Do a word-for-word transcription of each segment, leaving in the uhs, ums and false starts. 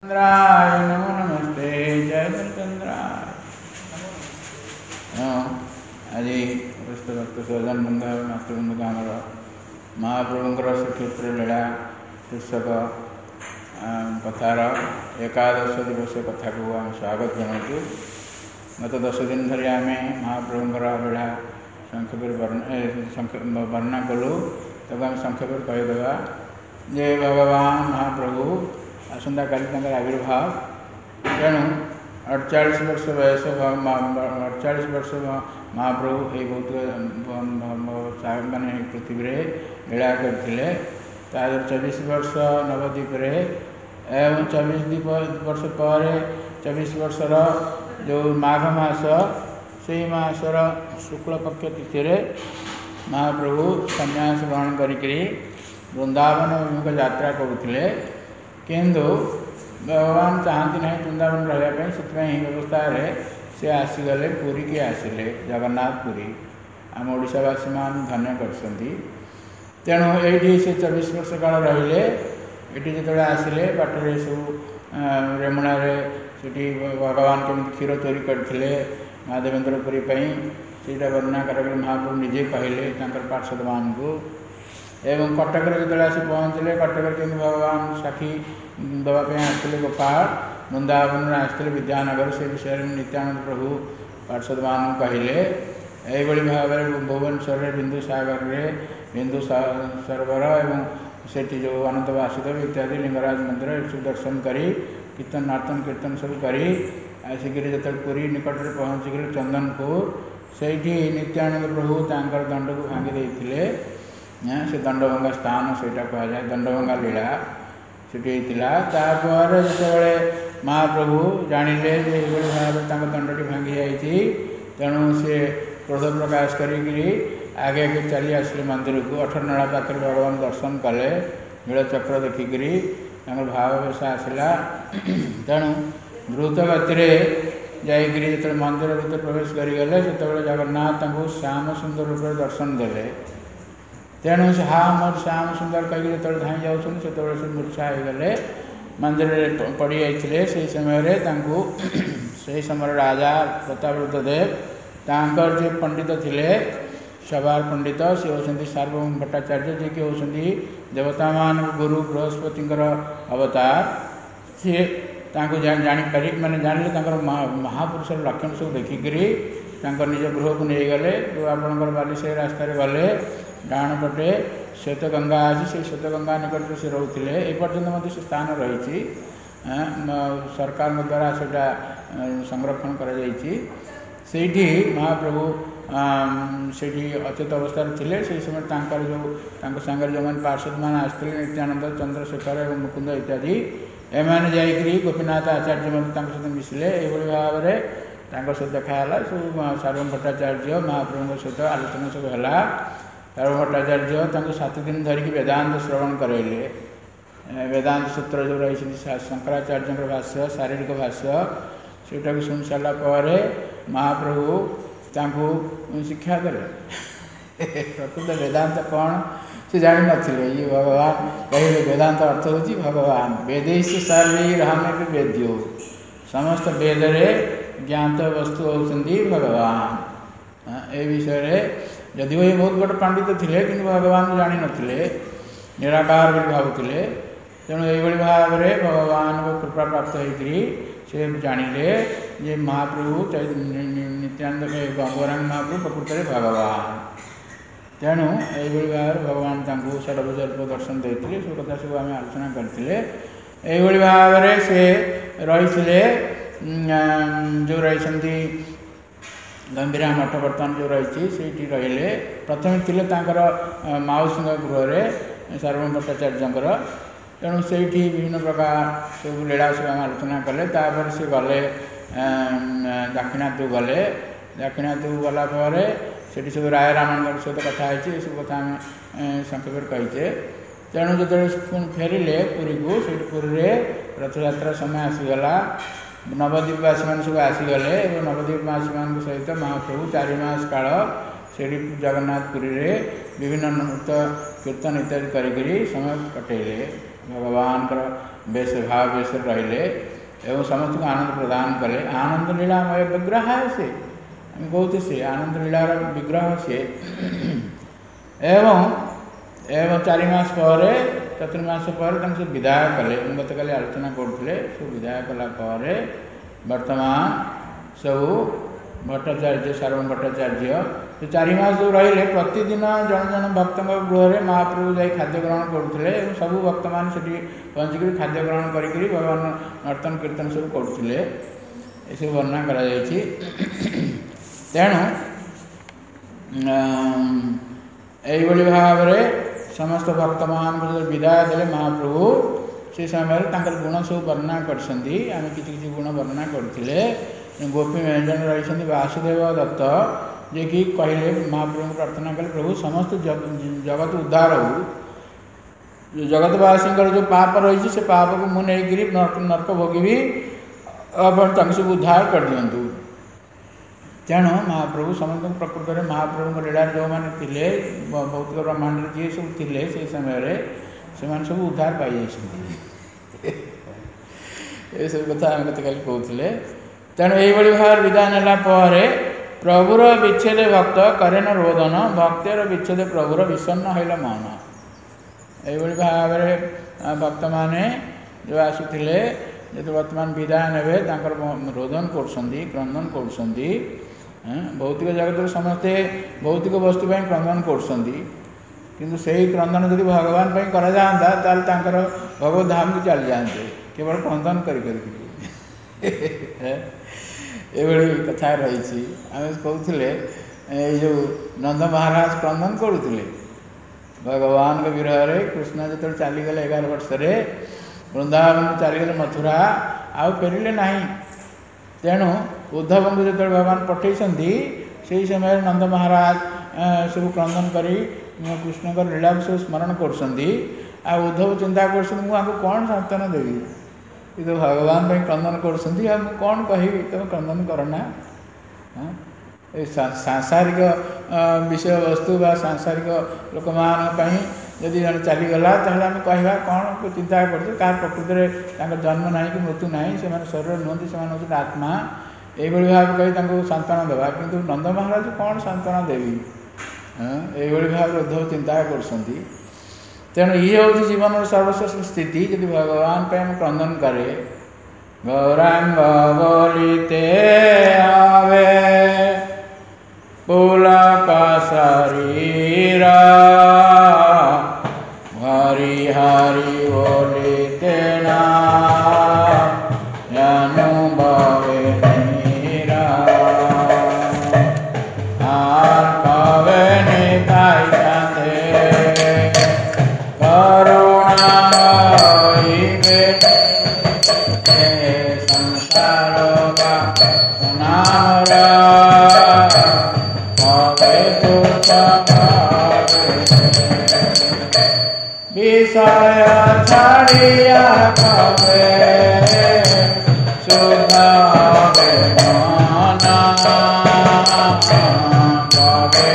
चंद्राय नमो नमस्ते जय चंद्राय। आज उपस्थित भक्त सज्जन बंध मातृबंधु आमर महाप्रभुंर श्रीक्षेत्र लीला शीर्षक कथार एकादश दिवस कथा को आम स्वागत जनाऊँ। गत दस दिन धरी आम महाप्रभुंर लीला संक्षेप वर्णना कलु। तक आम संक्षेप कहीदेवा जे भगवान महाप्रभु आसंता काली आविर्भाव तेणु अड़चाश वर्ष बयस अड़चाश वर्ष महाप्रभु ये बहुत माने पृथ्वी लीला करते। चौबीस वर्ष नवद्वीप एवं चौबीस द्वीप वर्ष पर चौबीस वर्षर जो माघ मास से मासर शुक्ल पक्ष तिथि महाप्रभु सन्यास ग्रहण करी वृंदावन अभिमुख यात्रा करुले। किंतु भगवान चाहती ना वृंदावन रहा से व्यवस्था से आसीगले पुरी की आसिले जगन्नाथपुरी आम ओडावासी मान धन्य करछंती। तेणु ये से चौबीस वर्ष काल रहिले ये जो आसिले बाटर सब रेमुणा से भगवान केमी क्षीर चोरी करते महादेवेन्द्रपुरी से वर्णना कर महाप्रभु निजे कहले पार्षद मान को। एवं कटक जो आसी पहुँचले कटक केमी भगवान साखी दवाई आसते गोपाल वृंदावन आसते विद्यानगर से विषय में नित्यानंद प्रभु पार्षद मान कहले। यही भाव में भुवनेश्वर बिंदु सागर बिंदु सरोवर एवं से जो अनंत वासुदेव इत्यादि लिंगराज मंदिर सब दर्शन करी कीर्तन नार्तन कीर्तन सब करी आसिक जो पुरी निकट में पहुँचिक चंदनपुर से नित्यानंद प्रभु तांकर दंड को भांगी देते से दंडभंगा स्थान से कहुए दंडभंगा लीला से तापर जो महाप्रभु जानिले भाव दंडटी भांगी जाइए। तेणु से क्रोध प्रकाश करी आगे आगे चली आसिले मंदिर को अठरनला पाखे भगवान दर्शन कले नीलचक्र देखिकी भाव बेश आसला। तेणु द्रुत गति जाकरी जो मंदिर भर प्रवेश करगले से जगन्नाथ श्याम सुंदर रूप दर्शन देले। तेणु से हाँ मोर श्याम सुंदर कहीं जो धाई जाऊँ से मूर्छा होगले मंदिर पड़ जाते से समय से समय राजा प्रतापरुद्र देव तांकर जो पंडित थिले सवार पंडित सी होती सार्वभौम भट्टाचार्य जी कि होती देवता मान गुरु बृहस्पति अवतार सी जापारि माने जानिले महापुरुषर लक्षण सब देखिकी निज गृह को नहीं गले। जो आपंकर बालीसाही रास्तार गले डाण पटे श्वेत गंगा अच्छी से श्वेत गंगा निकट से रोते एपर्तंत मत से स्थान रही सरकार द्वारा सेटा संरक्षण कर महाप्रभु से अचेत अवस्था थे से समय जो सांगे जो मैंने पार्षद मान आसते नित्यानंद चंद्रशेखर और मुकुंद इत्यादि एम जाकरी गोपीनाथ आचार्य सहित मिसिले ये भाव में सहित देखाला सब सार्वभौम भट्टाचार्य महाप्रभु सहित आलोचना सब है। सार्वभौम भट्टाचार्य सात दिन धरिकी वेदांत श्रवण करैले। वेदांत सूत्र जो रही शंकराचार्य भाष्य शारीरिक भाष्य सेटा शुणी सारा पर महाप्रभु तांको शिक्षा देले। प्रकृत वेदांत कौन से जानी नथिले। ये भगवान कहले वेदांत अर्थ होची भगवान वेदेश सर्वैरहमेपि वेद्यो समस्त वेद रे ज्ञात वस्तु होती भगवान। ए विषय यदि वही बहुत बड़ पंडित थे कि भगवान जानी नथिले निराकार भी भावुले। तेणु ये भाव में भगवान को कृपा प्राप्त होकर से जानिले जे महाप्रभु नित्यानंद गौरांग महाप्रभु प्रकृत भगवान। तेणु ये भाव भगवान षडभुज रूप दर्शन देते सब कथा सब आम आलोचना करते। ये भाव में से रही जो रही गंभीरा मठ बर्तमान जो रही से रहिले प्रथम थे मौसी गृह सार्वभौम भट्टाचार्य। तेणु से विभिन्न प्रकार सब लीला सब आम आलोचना कले। तापर से गले दाक्षिणात्य गले दाक्षिणात्य गलापर से सब राय रामानंद सहित कथा है सब कथा आम संक्षेप कहीचे। तेणु जो फेरिले पुरी को से पुरी रथयात्रा समय आसीगला नवद्वीपवासी मान सब आसीगले। नवद्वीपवासी मान सहित महाप्रभु चार मास काल से जगन्नाथपुरी विभिन्न नृत्य कीर्तन इत्यादि करी समय कटेले। भगवान बेश भाव बेश रहिले एवं समस्त को आनंद प्रदान कले। आनंद लीलामय विग्रह है से कहते से आनंद लीलार विग्रह से एवं एवं चारि मास पर चतुर्मास पर से विदाय कले। गत काली आलोचना करते सब विदाय कला वर्तमान सब भट्टाचार्य सार्वभौम भट्टाचार्य तो चारि मास जो रहिले प्रतिदिन जन जन भक्त गृह में महाप्रभु जाई खाद्य ग्रहण करते सब भक्त मान से पहुँचिक खाद्य ग्रहण करी भगवान नर्तन कीर्तन सब करते ये वर्णना करा जायछि। तेणु यही भाव समस्त भक्त मान को विदाय देले महाप्रभु से समय गुण सब वर्णना करछन्ती। आम किसी किसी गुण वर्णना करथिले। गोपी जन रही वासुदेव दत्त जे कि कहले महाप्रभु प्रार्थना कले प्रभु समस्त जगत उद्धार हो जगतवासी जो पाप रही से पाप को मुझे नहीं नर्क नर्क भोगी अपन सब उद्धार कर दिंतु। तेणु महाप्रभु समस्त प्रकृत में महाप्रभु लीला जो मैंने थे भौतिक ब्रह्मांड जी सब थे से समय से सब उद्धार पाई ये सब कथा आम कल कहते। तेणु यही भाव विदाय नेला प्रभुर विच्छेद भक्त करेन रोदन भक्तर विच्छेद प्रभुर विषन्न हईल मन। यही भाव भक्त माने जो आसुले जो वर्तमान विदाय ने रोदन कर क्रंदन कर भौतिक जगत समस्ते भौतिक वस्तु क्रंदन कर क्रंदन जब भगवान करा ताल भगवत धाम को चली जाते केवल क्रंदन कर कथा रही। आम कहते जो नंद महाराज क्रंदन करुले भगवान के विरह कृष्ण जो चलीगले एगार वर्ष वृंदावन चलीगले मथुरा आउ फेरिले ना। तेणु उद्धव को जो भगवान पठे से समय नंद महाराज सब क्रंदन कर कृष्ण का लीला सब स्मरण कर उद्धव चिंता कर कौन सांत्वना देवी ये तो भगवान क्रंदन कर कौन कह तुम क्रंदन करना। सांसारिक विषय वस्तु बा सांसारिक लोक मान जदि जन चलीगला आम कह कौन चिंता कर प्रकृति में जन्म ना कि मृत्यु ना से शरीर नुहति से हूँ आत्मा यही भाव कही सांत्वना देवा किंतु नंद महाराज कौन सांत्वना देवी यही भाव उद्धव चिंता कर। तेणु ये हूँ जीवन सर्वश्रेष्ठ स्थिति यदि भगवान पे हम क्रंदन करे गौरांग बोलिते आवे पुलक शरीरा हरि हरि बोलिते ना अनुभवे नीरा आर कवे निताई विषय छाड़िया कवे सुधा कवे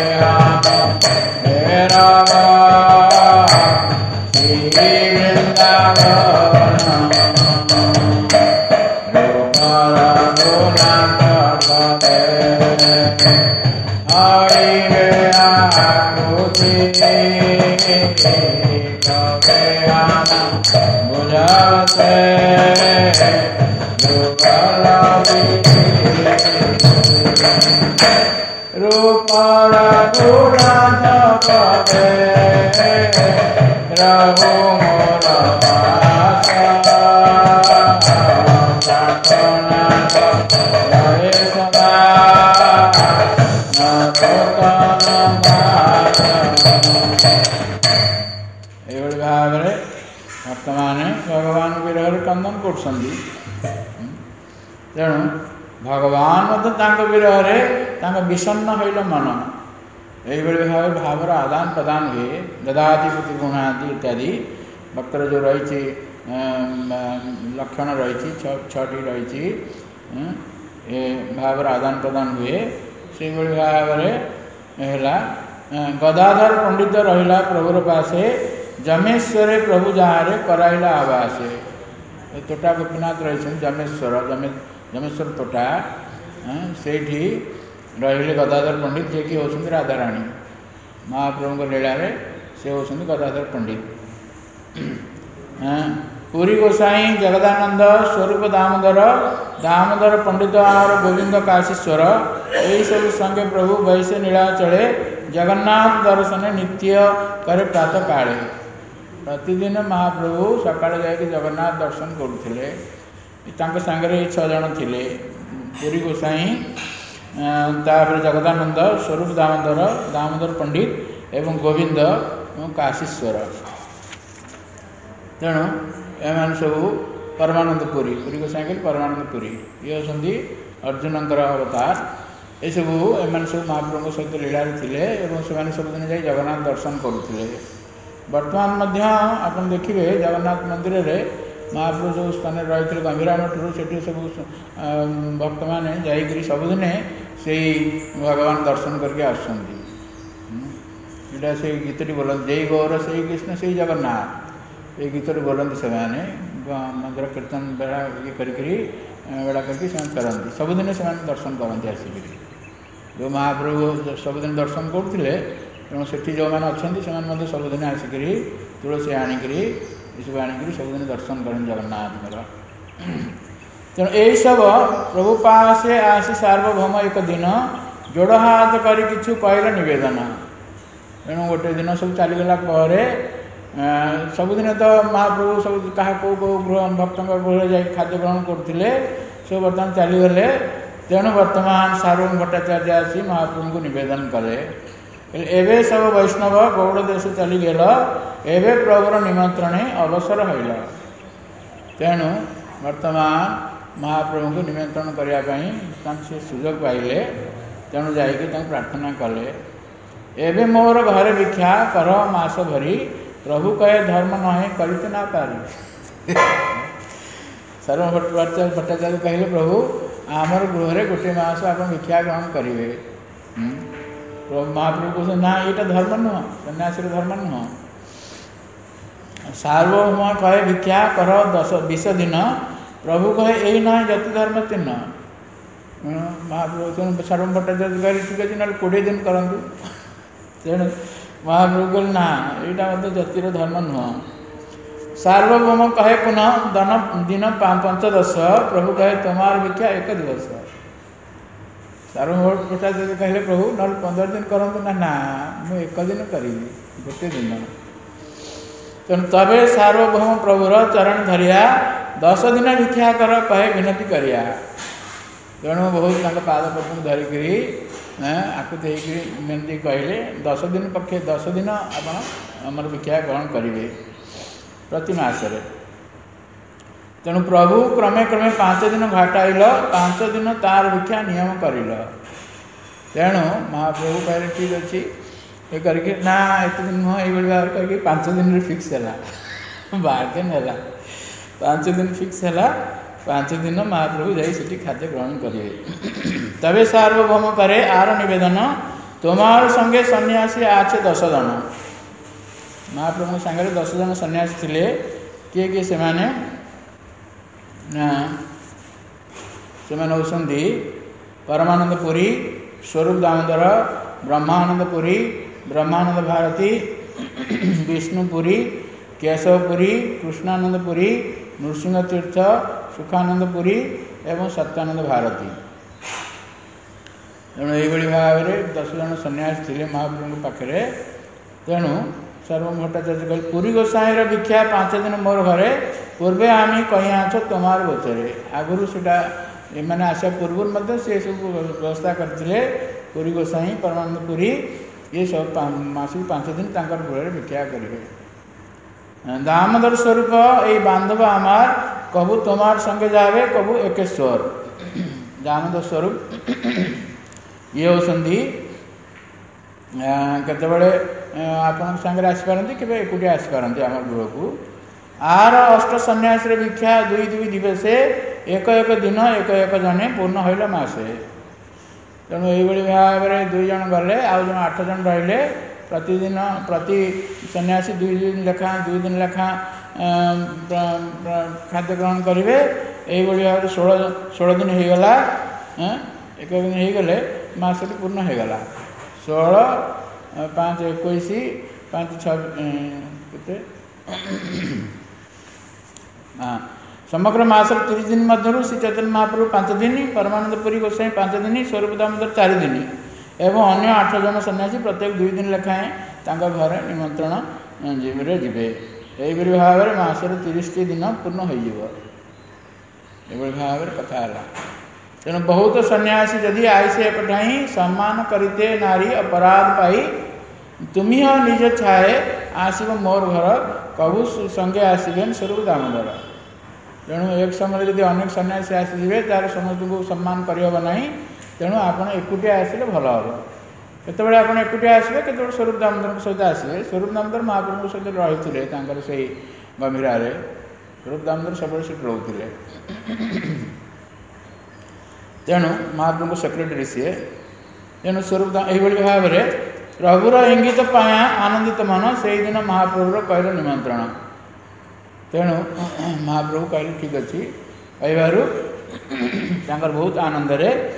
श्री वृंदावन भगवान विरह क्रंदन कर। तेणु भगवान विरह विषन्न हईल मन यही भाव भावर आदान प्रदान हुए ददाति प्रति गुणादि इत्यादि भक्तर जो रही लक्षण रही छटी रही भावर आदान प्रदान हुए से भाव गदाधर पंडित रहा प्रभुर पासे जमेश्वरे प्रभु जहाँ कराइला आवासे तोटा गोपीनाथ रही जमेश्वर जमे जमेश्वर तोटा से रही गदाधर पंडित जे कि होती राधाराणी महाप्रभु लीला से होती गदाधर पंडित। पुरी गोसाई जगदानंद स्वरूप दामोदर दामोदर पंडित आमर गोविंद काशीश्वर यही सब संगे प्रभु वैश्य नीला चले जगन्नाथ दर्शन नित्य करे प्रातः काले। प्रतिदिन महाप्रभु सकाल जाकि जगन्नाथ दर्शन करुले सांगे छः जन थे पुरी गोसाई तापर जगदानंद स्वरूप दामोदर दामोदर पंडित एवं गोविंद एवं काशीश्वर। तेणु एम सब परमानंद पुरी पुरी गोसाई परमानंद पुरी ये होती अर्जुनकर अवतार। ये सब एम सब महाप्रभु सहित लीला थे और सबुदिन जा जगन्नाथ दर्शन करुले। बर्तमान आप देखिए जगन्नाथ मंदिर में महाप्रभु जो स्थान रही गंभीरा मठू से सब भक्त मैंने जा सबुदिन से भगवान दर्शन करके आसटा से गीतटी बोल जय गौर से कृष्ण से जगन्नाथ ये गीत बोलती से मंदिर कीर्तन बेड़ा ये करी बेड़ा करके करती सबुदिन से दर्शन करती आसिक जो महाप्रभु सबुदिन दर्शन करुले तेणु से जो मैंने अच्छा से सबुदिन आसिक तुलसी आणिक सब आणिक सबुदिन दर्शन करें जगन्नाथ। तेणु यही सब प्रभु पास आसी सार्वभौम एक दिन जोड़ हाथ कर किछु कहल निवेदन। तेणु गोटे दिन सब चलीगला सबुदिन तो महाप्रभु सब क्या कौ कौ गृह भक्त गृह जा खाद्य ग्रहण करते सब बर्तमान चलीगले। तेणु बर्तमान सार्वभौम भट्टाचार्य आसी महाप्रभु को निवेदन कले एवं सब वैष्णव गौड़ देश चलीगल एवं प्रभुर निमंत्रण अवसर होइला। तेणु बर्तमान महाप्रभु को निमंत्रण करने से सुजोग पाइले तेणु जा प्रार्थना कले एवं मोर घर भिक्षा कर मास भरी प्रभु कहे धर्म नहे करिते ना पारी। सर्व भट्टाचार्य कहले प्रभु आमर गृह गोटे मास आप भिक्षा ग्रहण करेंगे। महाप्रभु कहते ना ये धर्म नुह सन्यासी धर्म नुह सार्वभौम कहे भिक्षा कर दस बीस दिन प्रभु कहे यही ना जति धर्म तीन। महाप्रभु सर्व भट्टाचार्य कहे ठीक अच्छे ना कोड़े दिन करूँ। तेणु महाप्रभु कहले ना यहाँ मतलब जतिर धर्म नुह। सार्वभौम कहे पुनः दन दिन पंचदश प्रभु कहे तुम्हार भिक्षा एक दिवस। सार्वभौम भट्टाचार्य कहले प्रभु ना पंद्रह दिन करूँ ना ना मुझे एक दिन करी गोटे दिन। तेणु तबे सार्वभौम प्रभुर चरण धरिया दस दिन भिक्षा कर कहे विनती करिया। तेणु बहुत पाद पद्म धरिकी आकुति विनती कहले दस दिन पक्षे दस दिन आपमर भिक्षा ग्रहण करेंगे प्रति मसरे। तेणु प्रभु क्रमे क्रमे पांच दिन घटाइल पांच दिन तार भिक्षा नियम कर। तेणु महाप्रभु कहले ठीक अच्छे ये करके ना एत दिन नुह ये भाव करके पांच दिन फिक्स है बार्गेन है पांच दिन फिक्स है पांच दिन महाप्रभु जाई खाद्य ग्रहण करेंगे। तबे सार्वभौम करे आर निवेदन तुम्हार संगे सन्यासी आछे दस जन। महाप्रभु सांगे दस जन सन्यासी थे किए किए से माने होती परमानंद पुरी स्वरूप दामोदर ब्रह्मानंद पुरी ब्रह्मानंद भारती विष्णुपुरी केशवपुरी कृष्णानंद पुरी नृसिंह तीर्थ सुखानंद पुरी एवं सत्यानंद भारती। तेणु यही भाव में दस जन सन्यासी थे महाप्रभु पाखे। तेणु सर्व भट्टाचार्य कहे पुरी गोसाई भिक्षा पांच दिन मोर घरे पूर्वे आम कही आछ तुमार गोचरे। आगुरी से मैंने आसा पूर्व से सब व्यवस्था करते पुरी गोसाई परमानंद पुरी ये सब मासिक पांच दिन तंकर गृह भिक्षा करेंगे। दामोदर स्वरूप ये बांधव आमार कबू तुमार संगे जावे कबू एकेश्वर। दामोदर स्वरूप ये होती केतबले आपण संगे आसीपारती के एकुटे आसीपारती आम गृह को। आर अष्ट सन्यास भिक्षा दुई दुई दिवसे एक एक दिन एक एक जने पूर्ण होइला मासे। तेणु यही भाव में दुई जन गले आउ जन आठ जन रहिले प्रतिदिन प्रति सन्यासी दुई दिन लेखा दुई दिन लेखा खाद्य ग्रहण करेंगे। यही भाव में षोल षोल दिन हो गला एक दिन हो गले मसटी पूर्ण हो गला। षोल पाँच एक पाँच छे हाँ समग्र मास तीस दिन मध्य श्री चैतन्य महाप्रभु पांच दिन, परमानंद पुरी गोसाई पांच दिन, स्वरूप दामोदर चार दिन एवं अन्य आठ जन सन्यासी प्रत्येक दुई दिन लेखाएं घर निमंत्रण जीवे जीवे। यही भाव में मासर तीस दिन पूर्ण हो भाव कथा है। तेणु बहुत सन्यासी जदि आईसे एकठाई सम्मान करते नारी अपराध पाई तुम्ही निज छाए आसब मोर घर कबू संगे आसबेन स्वरूप दामोदर। तेणु एक समय जब अनेक सन्यासी आसवे तार समस्त को सम्मान करना। तेणु आप एकुटिया आसिले भल हम। केतबेले आप एकुटिया आसबे केतबेले स्वरूप दामोदर सहित आसबे। स्वरूप दामोदर महाप्रभु सहित रही से गंभीरा स्वरूप दामोदर सब रोते। तेणु महाप्रभु सेक्रेटरी सी। तेणु स्वरूप यही भाव में प्रभुर इंगित पाया आनंदित मन से दिन महाप्रभुर कहल निमंत्रण। तेणु महाप्रभु कहले ठीक अच्छे कहवर बहुत आनंद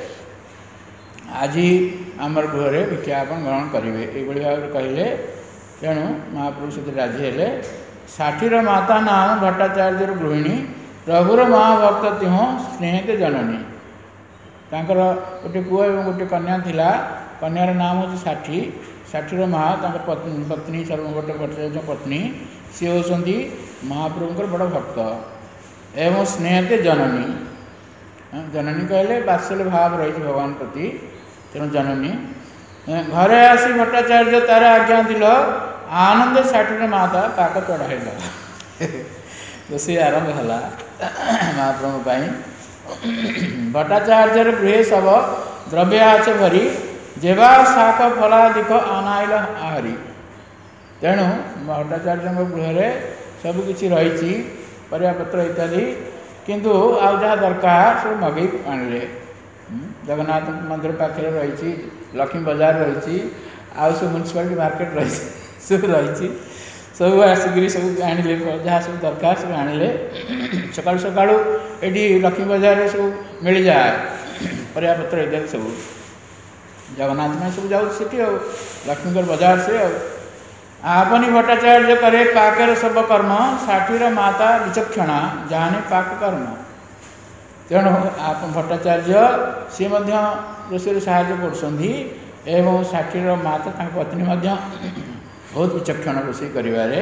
आज आमर गृह विज्ञापन ग्रहण करेंगे ये भाव में कहले। तेणु महाप्रभु से राजी हेले। षाठीर माता नाम भट्टाचार्य गृहिणी प्रभुर महाभक्त तिह स्नेहित जननी। तांकर गोटे पुआ और गोटे कन्या थिला। कन्यार नाम हूँ षाठी। षाठीर माँ पत्नी पत्नी सर्वभट्ट भट्टाचार्य पत्नी सी होती महाप्रभुंर बड़ भक्त एवं स्नेहते जननी। जननी कहले बात्सल्य भाव रही भगवान प्रति। तेणु जननी घरे आसी भट्टाचार्य तार आज्ञा दिल आनंद षाठीर माता पाक चढ़ाइल। रोषे आरंभ है महाप्रभु। भट्टाचार्य गृह सब द्रव्याच भरी जेवा शाक फलादिक अनाइल आहरी। तेणु भट्टाचार्य गृह सबकि रही परियापत्र इत्यादि किंतु आ जहाँ दरकार सब मगई आनले। जगन्नाथ मंदिर पाखे रही लक्ष्मी बाजार रही आउ सब म्यूनिसिपालिटी मार्केट रही सब रही सब आसिक सब आनिले जहाँ सब दरकार सब आनिले। सकाल सकाल ये लक्ष्मी बाजार सब मिल जाए परियापत्र इत्यादि सब जगन्नाथ में सब जाऊँ लक्ष्मीकर बाजार से। आपनी भट्टाचार्य करे पाकर सब कर्म षाठीर माता विचक्षणा जाने पाक कर्म। तेणु आप भट्टाचार्य सी रोषे साहाय्य कर षाठीर माता पत्नी बहुत विचक्षण रोषे कर।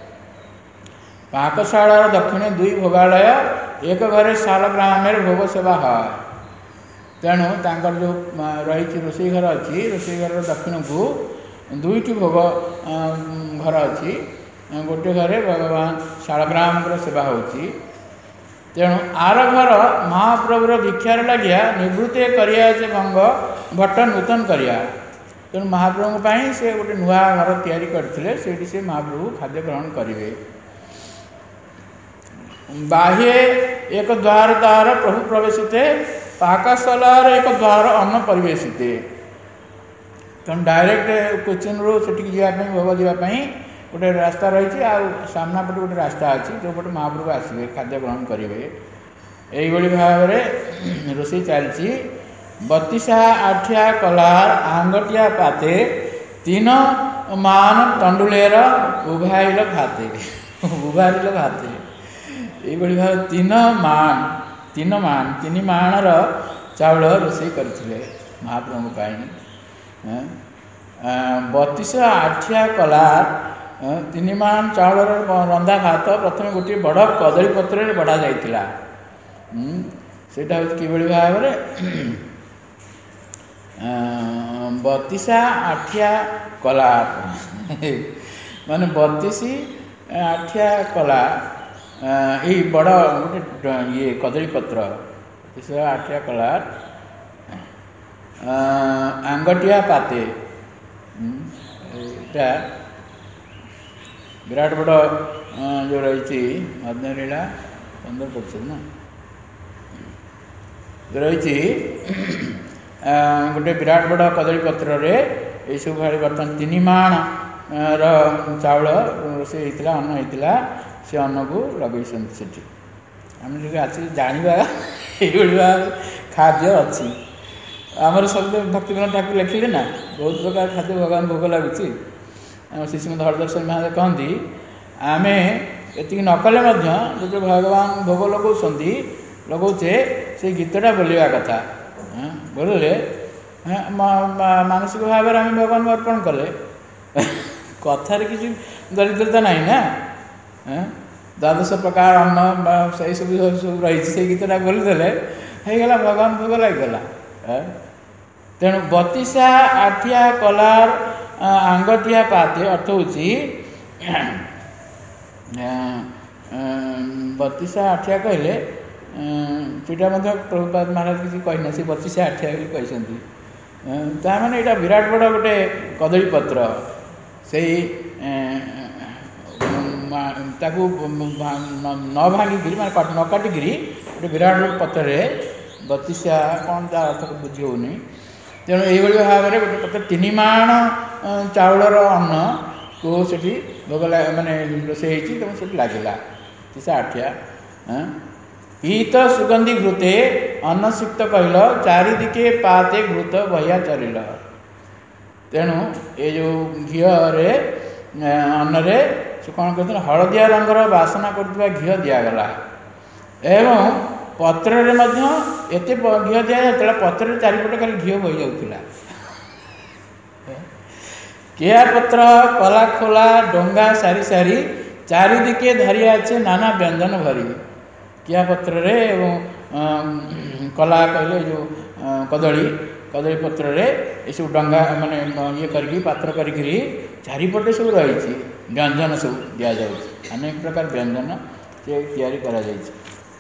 पाकशाला दक्षिणे दुई भोगालय एक घरे शालग्राम भोग सेवा है। तेणु तांकर जो रही रोषे घर अच्छी रोषे घर दक्षिण को दुईटी भोग घर अच्छी गोटे घरे भगवान शालग्राम सेवा होची। तेणु आर घर महाप्रभुर भिक्षार लगिया निवृत्ति करिया से भंग भट्ट नूतन करिया। तेणु महाप्रभु से गोटे नुआ घर तैयारी करथिले सेठी से महाप्रभु खाद्य ग्रहण करेंगे। बाह्ये एक द्वार द्वार प्रभु प्रवेशिते पाकशालार एक द्वार अन्न परिवेशिते। तेणु डायरेक्ट क्वेश्चन रू से जावाई भोग जावाई गोटे रास्ता रही सामना पटे गोटे रास्ता अच्छी जो पटे महाप्रभु आसवे खाद्य ग्रहण करेंगे। यही भाव में रोषे चलती। बत्तीसा आठिया कलार आंगटिया पाते तीन मान तंडुलेर उभाइल भाते उभाइल भाते। यही भाव तीन मान तीन मान तीन माणर चाउल रोषे करथिले महाप्रभु। बत्तीस आठिया कलार तीन मान चाउल रंधा भात प्रथम गोटे बड़ कदली पत्र बढ़ा जाइतिला। सेटा हूँ कि भाव में बत्तीसा आठिया कलार माने बत्तीसी आठिया कला यही बड़ गोटे ये कदली पत्र बत्तीस आठिया कलार आंगटिया पाते यहाँ विराट बड़ जो रही मध्यलीला पंदर प्रतिशत ना रही गोटे विराट बड़ कदली पत्र ଏଇସବୁ ଭାବେ ବର୍ତ୍ତମାନ ତିନି ମାଣ ର ଚାଉଳ ରୋଷେଇ ହେଇଥିଲା, ଅନ୍ନ ହେଇଥିଲା, ସେ ଅନ୍ନକୁ ଲଗେଇଛନ୍ତି ସେଠି। ଆମେ ଯଦି ଆସି ଜାଣିବା ଏଇଭଳି ଭାବରେ ଖାଦ୍ୟ ଅଛି। ଆମର ସବୁ ଭକ୍ତିବିନୋଦ ଠାକୁର ଲେଖିଲେ ନା, ବହୁତ ପ୍ରକାର ଖାଦ୍ୟ ଭଗବାନ ଭୋଗ ଲାଗୁଛି। ଆମ ଶ୍ରୀଶ୍ରୀମଦ ହରିଦାସ ସ୍ୱାମୀ ମହାରାଜ କହନ୍ତି, ଆମେ ଏତିକି ନ କଲେ ମଧ୍ୟ ଯେତେବେଳେ ଭଗବାନ ଭୋଗ ଲଗାଉଛନ୍ତି ଲଗାଉଛେ ସେଇ ଗୀତଟା ବୋଲିବା କଥା। ବୋଲିଲେ ମାନସିକ ଭାବରେ ଆମେ ଭଗବାନଙ୍କୁ ଅର୍ପଣ କଲେ, କଥାରେ କିଛି ଦରିଦ୍ରତା ନାହିଁ ନା। ଦ୍ୱାଦଶ ପ୍ରକାର ଅନ୍ନ ବା ସେଇ ସବୁ ସବୁ ରହିଛି, ସେଇ ଗୀତଟା ବୋଲିଦେଲେ ହେଇଗଲା, ଭଗବାନ ଭୋଗ ଲାଗିଗଲା। ତେଣୁ ବତିଶା ଆଠିଆ କଲାର ଆଙ୍ଗଠିଆ ପାତେ ଅର୍ଥ ହେଉଛି ବତିଶା ଆଠିଆ କହିଲେ ସେଇଟା ମଧ୍ୟ ପ୍ରଭୁପାଦ ମହାରାଜ କିଛି କହିନା, ସେ ବତିଶା ଆଠିଆ ବୋଲି କହିଛନ୍ତି। ତାମାନେ ଏଇଟା ବିରାଟ ବଡ଼ ଗୋଟେ କଦଳୀପତ୍ର, ସେଇ ତାକୁ ନ ଭାଙ୍ଗିକିରି ମାନେ ନ କାଟିକିରି ଗୋଟେ ବିରାଟ ବଡ଼ ପତ୍ରରେ ବତିଶା କ'ଣ ତା ଅର୍ଥ ବୁଝି ହେଉନି। ତେଣୁ ଏଇଭଳି ଭାବରେ ଗୋଟେ ପତ୍ର ତିନି ମାଣ ଚାଉଳର ଅନ୍ନକୁ ସେଠି ଭୋଗ ମାନେ ରୋଷେଇ ହେଇଛି, ତେଣୁ ସେଠି ଲାଗିଲା ବତିଶା ଆଠିଆ। ପିତ ସୁଗନ୍ଧି ଘୃତେ ଅନ୍ନସିକ୍ତ କହିଲ, ଚାରିଦିକେ ପାତେ ଘୃତ ବହିଆ ଚାଲିଲ। ତେଣୁ ଏ ଯେଉଁ ଘିଅରେ ଅନ୍ନରେ ସେ କ'ଣ କରୁଥିଲେ, ହଳଦିଆ ରଙ୍ଗର ବାସନା କରୁଥିବା ଘିଅ ଦିଆଗଲା ଏବଂ ପତ୍ରରେ ମଧ୍ୟ ଏତେ ଘିଅ ଦିଆଯାଉଥିଲା, ପତ୍ରରେ ଚାରିପଟେ ଖାଲି ଘିଅ ବହିଯାଉଥିଲା। କେଆପତ୍ର କଲା ଖୋଲା ଡଙ୍ଗା ସାରି ସାରି, ଚାରିଦିକେ ଧରି ଅଛି ନାନା ବ୍ୟଞ୍ଜନ ଭରି। କିଆପତ୍ରରେ ଏବଂ କଲା କହିଲେ ଏ ଯେଉଁ କଦଳୀ କଦଳୀ ପତ୍ରରେ ଏସବୁ ଡଙ୍ଗା ମାନେ ଇଏ କରିକି ପାତ୍ର କରିକିରି ଚାରିପଟେ ସବୁ ରହିଛି, ବ୍ୟଞ୍ଜନ ସବୁ ଦିଆଯାଉଛି, ଅନେକ ପ୍ରକାର ବ୍ୟଞ୍ଜନ ସେ ତିଆରି କରାଯାଇଛି।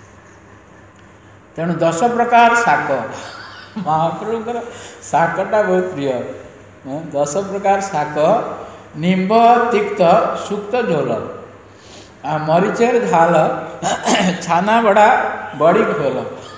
ତେଣୁ ଦଶ ପ୍ରକାର ଶାକ, ମହାପ୍ରଭୁଙ୍କର ଶାକଟା ବହୁତ ପ୍ରିୟ। ଦଶ ପ୍ରକାର ଶାକ, ନିମ୍ବ ତିକ୍ତ ସୁକ୍ତ ଝୋଲ, ଆଉ ମରିଚେର ଝାଲ, ଛାନା ବଡ଼ା ବଡ଼ି ଘୋଲ।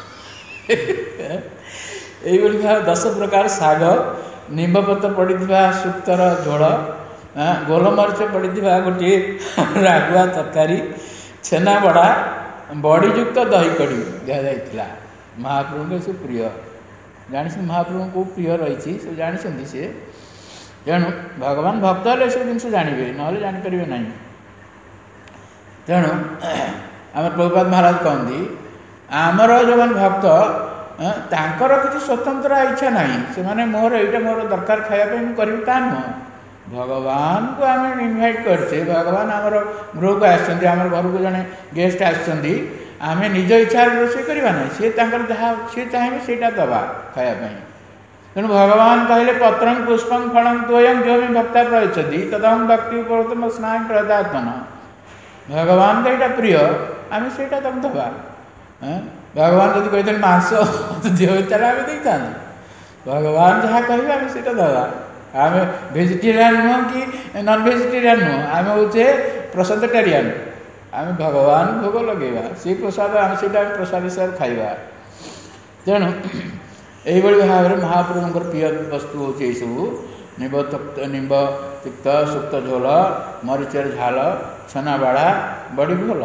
ଏଇଭଳି ଭାବେ ଦଶ ପ୍ରକାର ଶାଗ, ନିମ୍ବପତ୍ର ପଡ଼ିଥିବା ସୁକ୍ତର ଝୋଳ, ଗୋଲମରିଚ ପଡ଼ିଥିବା ଗୋଟିଏ ରାଗୁଆ ତରକାରୀ, ଛେନାବଡ଼ା, ବଡ଼ିଯୁକ୍ତ ଦହି କଡ଼ି ଦିଆଯାଇଥିଲା। ମହାପ୍ରଭୁଙ୍କ ସବୁ ପ୍ରିୟ, ଜାଣିଛନ୍ତି ମହାପ୍ରଭୁଙ୍କୁ କେଉଁ ପ୍ରିୟ ରହିଛି ସବୁ ଜାଣିଛନ୍ତି ସିଏ। ତେଣୁ ଭଗବାନ ଭକ୍ତ ହେଲେ ଏସବୁ ଜିନିଷ ଜାଣିବେ, ନହେଲେ ଜାଣିପାରିବେ ନାହିଁ। ତେଣୁ ଆମର ପ୍ରଭୁପାଦ ମହାରାଜ କହନ୍ତି, ଆମର ଯେଉଁମାନେ ଭକ୍ତ ତାଙ୍କର କିଛି ସ୍ୱତନ୍ତ୍ର ଇଚ୍ଛା ନାହିଁ, ସେମାନେ ମୋର ଏଇଟା ମୋର ଦରକାର ଖାଇବା ପାଇଁ ମୁଁ କରିବି ତା ନୁହଁ। ଭଗବାନଙ୍କୁ ଆମେ ଇନଭାଇଟ୍ କରିଛେ, ଭଗବାନ ଆମର ଗୃହକୁ ଆସିଛନ୍ତି, ଆମର ଘରକୁ ଜଣେ ଗେଷ୍ଟ ଆସିଛନ୍ତି, ଆମେ ନିଜ ଇଚ୍ଛାରେ ରୋଷେଇ କରିବା ନାହିଁ, ସିଏ ତାଙ୍କର ଯାହା ସିଏ ଚାହିଁବେ ସେଇଟା ଦେବା ଖାଇବା ପାଇଁ। ତେଣୁ ଭଗବାନ କହିଲେ ପତ୍ରଂ ପୁଷ୍ପଂ ଫଳଂ ତୋୟଂ ଯୋମି ଭକ୍ତା ପ୍ରୟଚ୍ଛତି ତଦହଂ ଭକ୍ତି ଉପରତମ ସ୍ନାନ ପ୍ରଦାତ୍ମନ। ଭଗବାନଙ୍କ ଏଇଟା ପ୍ରିୟ, ଆମେ ସେଇଟା ତାକୁ ଦେବା। ଭଗବାନ ଯଦି କହିଥିଲେ ମାଂସ ଦିଅ ତାହେଲେ ଆମେ ଦେଇଥାନ୍ତୁ, ଭଗବାନ ଯାହା କହିବେ ଆମେ ସେଇଟା ଦେବା। ଆମେ ଭେଜିଟେରିଆନ୍ ନୁହଁ କି ନନ୍ ଭେଜିଟେରିଆନ୍ ନୁହଁ, ଆମେ ହେଉଛେ ପ୍ରସାଦଟାରିଆନ୍। ଆମେ ଭଗବାନ ଭୋଗ ଲଗେଇବା, ସେଇ ପ୍ରସାଦ ଆମେ ସେଇଟା ଆମେ ପ୍ରସାଦ ହିସାବରେ ଖାଇବା। ତେଣୁ ଏଇଭଳି ଭାବରେ ମହାପ୍ରଭୁଙ୍କର ପ୍ରିୟ ବସ୍ତୁ ହେଉଛି ଏଇସବୁ, ନିମ୍ବ ତକ୍ତ ନିମ୍ବ ତିକ୍ତ ସୁକ୍ତ ଝୋଳ, ମରିଚର ଝାଲ, ଛେନାବାଡ଼ା, ବଡ଼ି ଘୋଲ,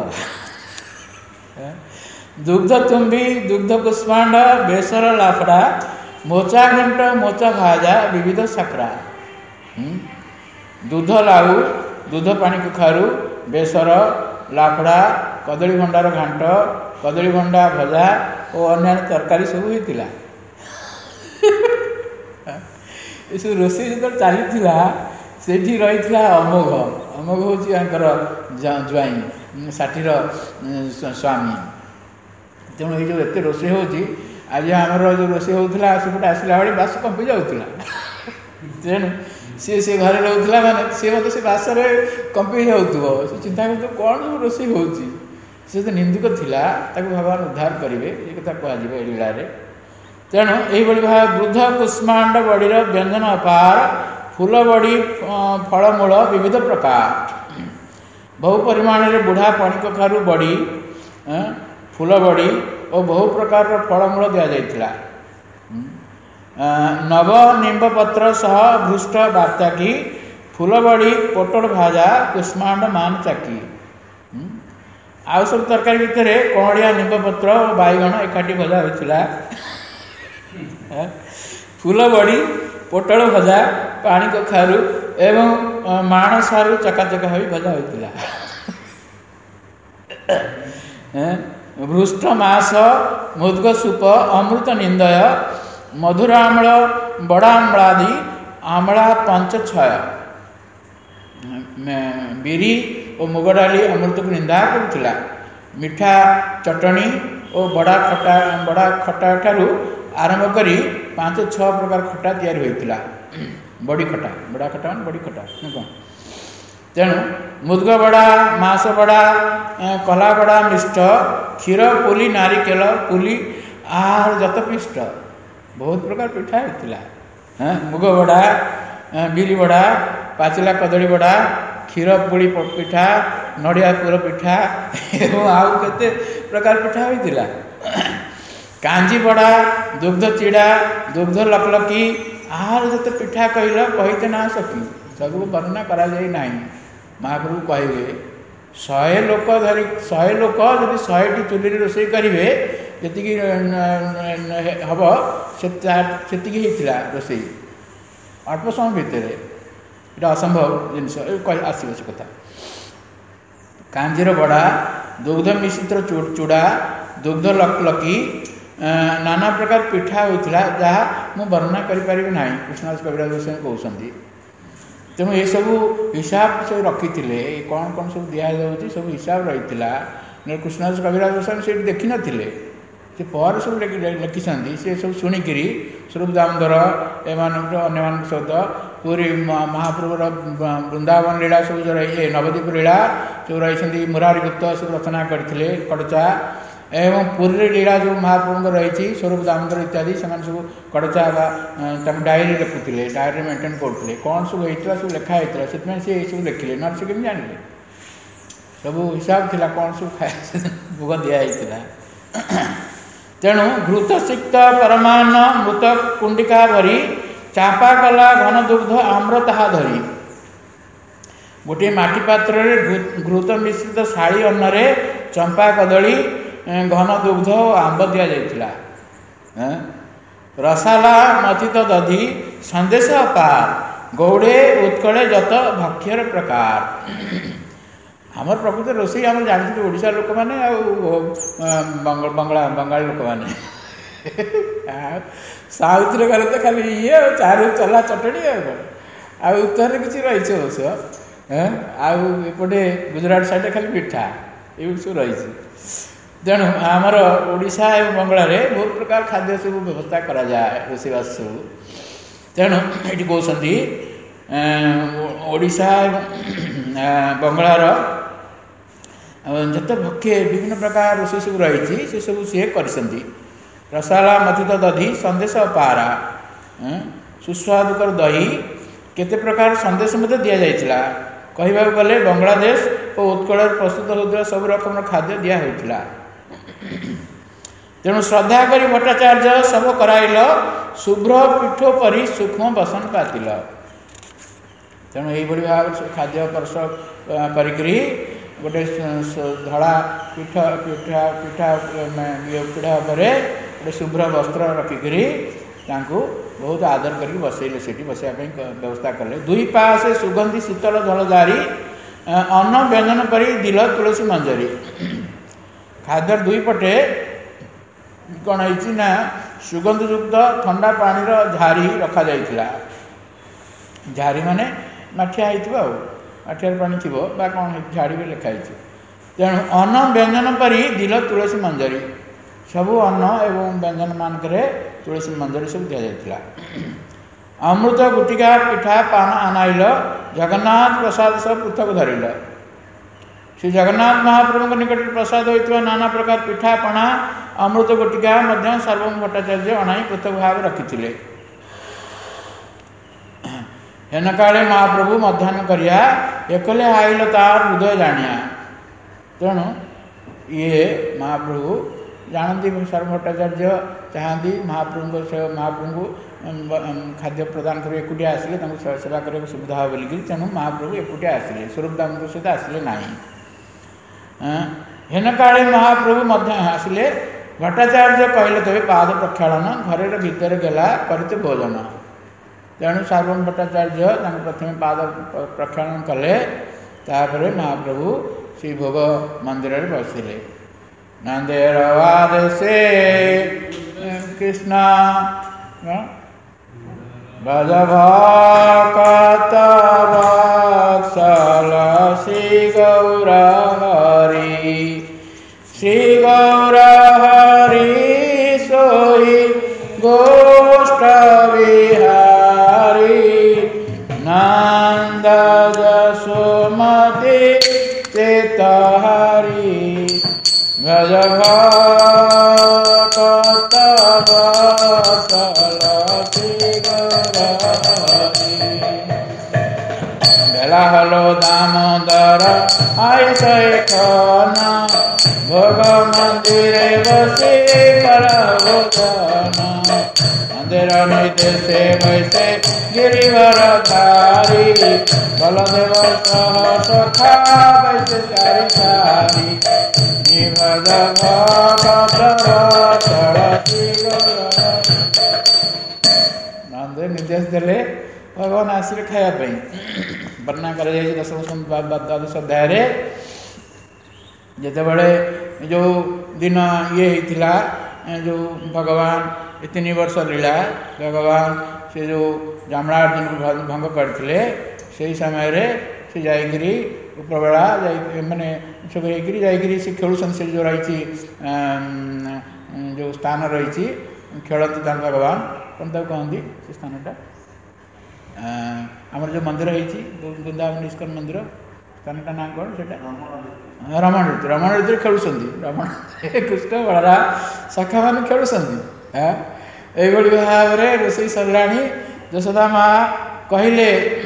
ଦୁଗ୍ଧ ତୁମ୍ବି ଦୁଗ୍ଧ କୁଷ୍ମାଣ୍ଡ, ବେସର ଲାଫଡ଼ା, ମୋଚା ଘଣ୍ଟ ମୋଚା ଭାଜା, ବିବିଧ ସାକରା। ଦୁଧ ଲାଉ, ଦୁଧ ପାଣି କଖାରୁ, ବେସର ଲାଫଡ଼ା, କଦଳୀ ଭଣ୍ଡାର ଘାଣ୍ଟ, କଦଳୀ ଭଣ୍ଡା ଭଜା ଓ ଅନ୍ୟାନ୍ୟ ତରକାରୀ ସବୁ ହେଇଥିଲା। ଏସବୁ ରୋଷେଇ ଯେତେବେଳେ ଚାଲିଥିଲା ସେଠି ରହିଥିଲା ଅମୋଘ। ଅମୋଘ ହେଉଛି ତାଙ୍କର ଜ୍ୱାଇଁ, ଷାଠିର ସ୍ୱାମୀ। ତେଣୁ ଏଇ ଯେଉଁ ଏତେ ରୋଷେଇ ହେଉଛି, ଆଜି ଆମର ଯେଉଁ ରୋଷେଇ ହେଉଥିଲା ସେପଟେ ଆସିଲା ବେଳେ ବାସ କମ୍ପି ଯାଉଥିଲା। ତେଣୁ ସିଏ ସେ ଘରେ ରହୁଥିଲା ମାନେ ସିଏ ମଧ୍ୟ ସେ ବାସରେ କମ୍ପି ଯାଉଥିବ, ସେ ଚିନ୍ତା କରୁଥିବ କ'ଣ ସବୁ ରୋଷେଇ ହେଉଛି। ସେ ଯଦି ନିନ୍ଦୁକ ଥିଲା ତାକୁ ଭଗବାନ ଉଦ୍ଧାର କରିବେ, ଏ କଥା କୁହାଯିବ ଏ ଲୀଳାରେ। ତେଣୁ ଏହିଭଳି ଭାବେ ବୃଦ୍ଧ କୁଷ୍ମାଣ୍ଡ ବଡ଼ିର ବ୍ୟଞ୍ଜନ ଅପାର, ଫୁଲ ବଡ଼ି ଫଳମୂଳ ବିବିଧ ପ୍ରକାର, ବହୁ ପରିମାଣରେ ବୁଢ଼ା ପଣିକଖାରୁ ବଡ଼ି, ଫୁଲ ବଡ଼ି ଓ ବହୁ ପ୍ରକାରର ଫଳମୂଳ ଦିଆଯାଇଥିଲା। नव निम्ब पत्र सह भृष्ट बार्ता की फूलबड़ी पोटल भाजा कुष्मांड मान चाकी। आउ सब तरकारी भितर कणड़िया निम्ब पत्र और बैगण एकाठी भजा होता। फूलबड़ी पोटल भजा पानी कखारू एवं माण सारू चकाचका हो भजा होता। भृष्ट मास मुद्ग सूप अमृत निंदय मधुराम्ल बड़ाम्लादि आम्ला पंच छय बिरी और मुग डाली अमृत को निंदा करुला। मिठा चटनी और बड़ा खटा बड़ा खटा ठारू आरंभ करी पांच छह प्रकार खटा तैयारी होता। बड़ी खटा बड़ा खटा मान बड़ी खटा कौन तेणु मुद्ग बड़ा मास बड़ा कला बड़ा मिष्ट क्षीर पुली नारिकेल पुली आहार जत पिष्ट बहुत प्रकार पिठा होता। मुग बड़ा बिरी बड़ा पाचिला कदली बड़ा क्षीर पुली पिठा नड़िया पुर पिठा एवं आउ केते प्रकार पिठा होता। कांजी बड़ा दुग्ध चिड़ा दुग्ध लकलकी आहार जत पिठा कहल कहते ना सकी सब वर्णना करा जाए नहीं। महाप्रभु कहे शहे लोक धरी शहे लोक जब शहे चुली रोषे करेंगे जी हम से रोषे अल्प समय भितर ये असंभव जिनस आसो से कथा। कांजीर बड़ा दुग्ध मिश्रित चूड़ा दुग्ध लकलकी नाना प्रकार पिठा होता जहाँ मुझे वर्णना करें ना कृष्णदास कविराज गोस्वामी कहते। तेणु ये सब हिसाब सब रखी थे कौन कौन सब दि जाऊँगी सब हिसाब रही कृष्णदास कविराज गोस्वामी से देखी नथिले से पर सब लिखी से सब शुणिकी स्वरूप दामोदर एम अन्य सहित पूरी महाप्रभुर वृंदावन लीला सब जो रही नवद्वीप लीला सब रही मुरारी गुप्त सब रचना करते कड़चा एवं पूरी लीला जो महाप्रभु रही स्वरूप दामोदर इत्यादि से सब कड़चा डायरी लिखुले डायरी मेंटेन करते कौन सब होता सब लिखाई से सब लिखिले ना से कमी जान सब हिसाब थिला कौन सब खाए भोग दिखाई। तेणु घृत सिक्त परमान्न मृत कुंडिका भरी चापा कला घन दुग्ध आम्र ताहा धरी गोटे माटी पात्र घृत मिश्रित शाड़ी अन्नरे चंपा कदली घन दुग्ध और आंब दि जाइथिला। रसाला मथित दधि संदेश अपार गौड़े उत्कले जत भक्ष्यर प्रकार। आमर प्रकृत रोषे आम जानते ओडिशा लोक मैंने बंगला बंगाली लोक मैंने साउथ गले तो खाली ये चारू चला चटणी आ उत्तर किसी रही अवश्य आउटे गुजरात साइड खाली पिठा ये सब रही। तेणु आमर ओडिशा और बंगलार बहुत प्रकार खाद्य सब व्यवस्था करा जाए रोषेबास सब। तेणु ये कहते ओडिशा बंगलार जत भक्ष्य विभिन्न प्रकार रोषे सब रही से सब सी कर रसाला मथित दधि संदेश पारा सुस्वादुकर दही केते प्रकार संदेश मत दि जाइथिला। कहवा गले बांग्लादेश और उत्कल प्रस्तुत होता सब रकम खाद्य दिया होता। तेणु श्रद्धा करी भट्टाचार्य सब कराइल शुभ्र पीठ परी सूक्ष्म बसन पातिल। तेणु यही भाव खाद्य परस करी गोटे धड़ा पीठ पीठा पीठा पीढ़ा पर गोटे शुभ्र वस्त्र रखिकी बहुत आदर करके बसैले से बसापी व्यवस्था कले। दुई पासे सुगंधी शीतल जल जारी अन्न व्यंजन परी दिल तुलसी मंजरी। खाद्य दुई पटे कौन है सुगंधयुक्त ठंडा पानी झारी रखा जाइथिला। झारी माने माठिया हो माठियार पानी थी कौन झाड़ी भी लिखाई। तेणु अन्न व्यंजन परी दिल तुलसी मंजरी सबू अन्न एवं व्यंजन मानक तुलसी मंजरी सब दि जाइथिला। अमृत गुटिका पिठा पान आनाइल जगन्नाथ प्रसाद सब पृथक धरिल। श्री जगन्नाथ महाप्रभु निकट प्रसाद होता नाना प्रकार पिठा पणा अमृत गुटिका सार्वभौम भट्टाचार्य अणाई पृथक भाव रखिथिले। हेन काले महाप्रभु मध्याह्न करिया एकले आइल तार हृदय जानिया। तेणु ये महाप्रभु जानती सार्वभौम भट्टाचार्य चाहती महाप्रभु से महाप्रभु खाद्य प्रदान कर एकुटिया आसिले सेवा करने सुविधा हो बोलिकी तेणु महाप्रभु एकुटिया आसिले स्वरूप दामोदर सहित आसिले नहीं। हेन काले महाप्रभु मध्य आसिले भट्टाचार्य कहले तबे पाद प्रक्षालन घर भीतर गला करते भोजन तेणु सार्वभौम भट्टाचार्य प्रथम पाद प्रक्षालन कले तापर महाप्रभु श्री भोग मंदिर में बसिले। नंदेरवाद से कृष्ण भज भक्त वत्सल श्री गौर हरि श्री गौर हरि सोई गोष्ठ विहारी नंद जसोमति चेत हरि भज भक्त वत्सल श्री गौर हरि। बेला हलो दामोदर आई सैखन भोग मंदिर बसे कर भोजन मंदिर निर्देशे वैसे गिरिवर धारी बलदेव सह सखा वैसे चारि चारि निभज भक्त वत्सल श्री गौर। नंद निर्देश देले भगवान आसिले खायापी वर्णना कर दशम द्वादश अध्याय जिते बड़े जो दिन ये होता जो भगवान तीन वर्ष लीला भगवान से जो जामरार्जुन को भंग करते से समय रे से जाइकरी उपरबेला माने सब जाइकरी से खेलुसन से जो रही जो स्थान रही खेलती भगवान कौन तक कहती से स्थानटा आमर जो मंदिर होती वृंदावन इस्कन मंदिर स्थानटा ना कौन से रमण ऋतु रमण ऋतु खेलुंट रमण कृष्ण बलराम सखा मान खेलुंट यही भाव में रोषई सरला यशोदा माँ कहले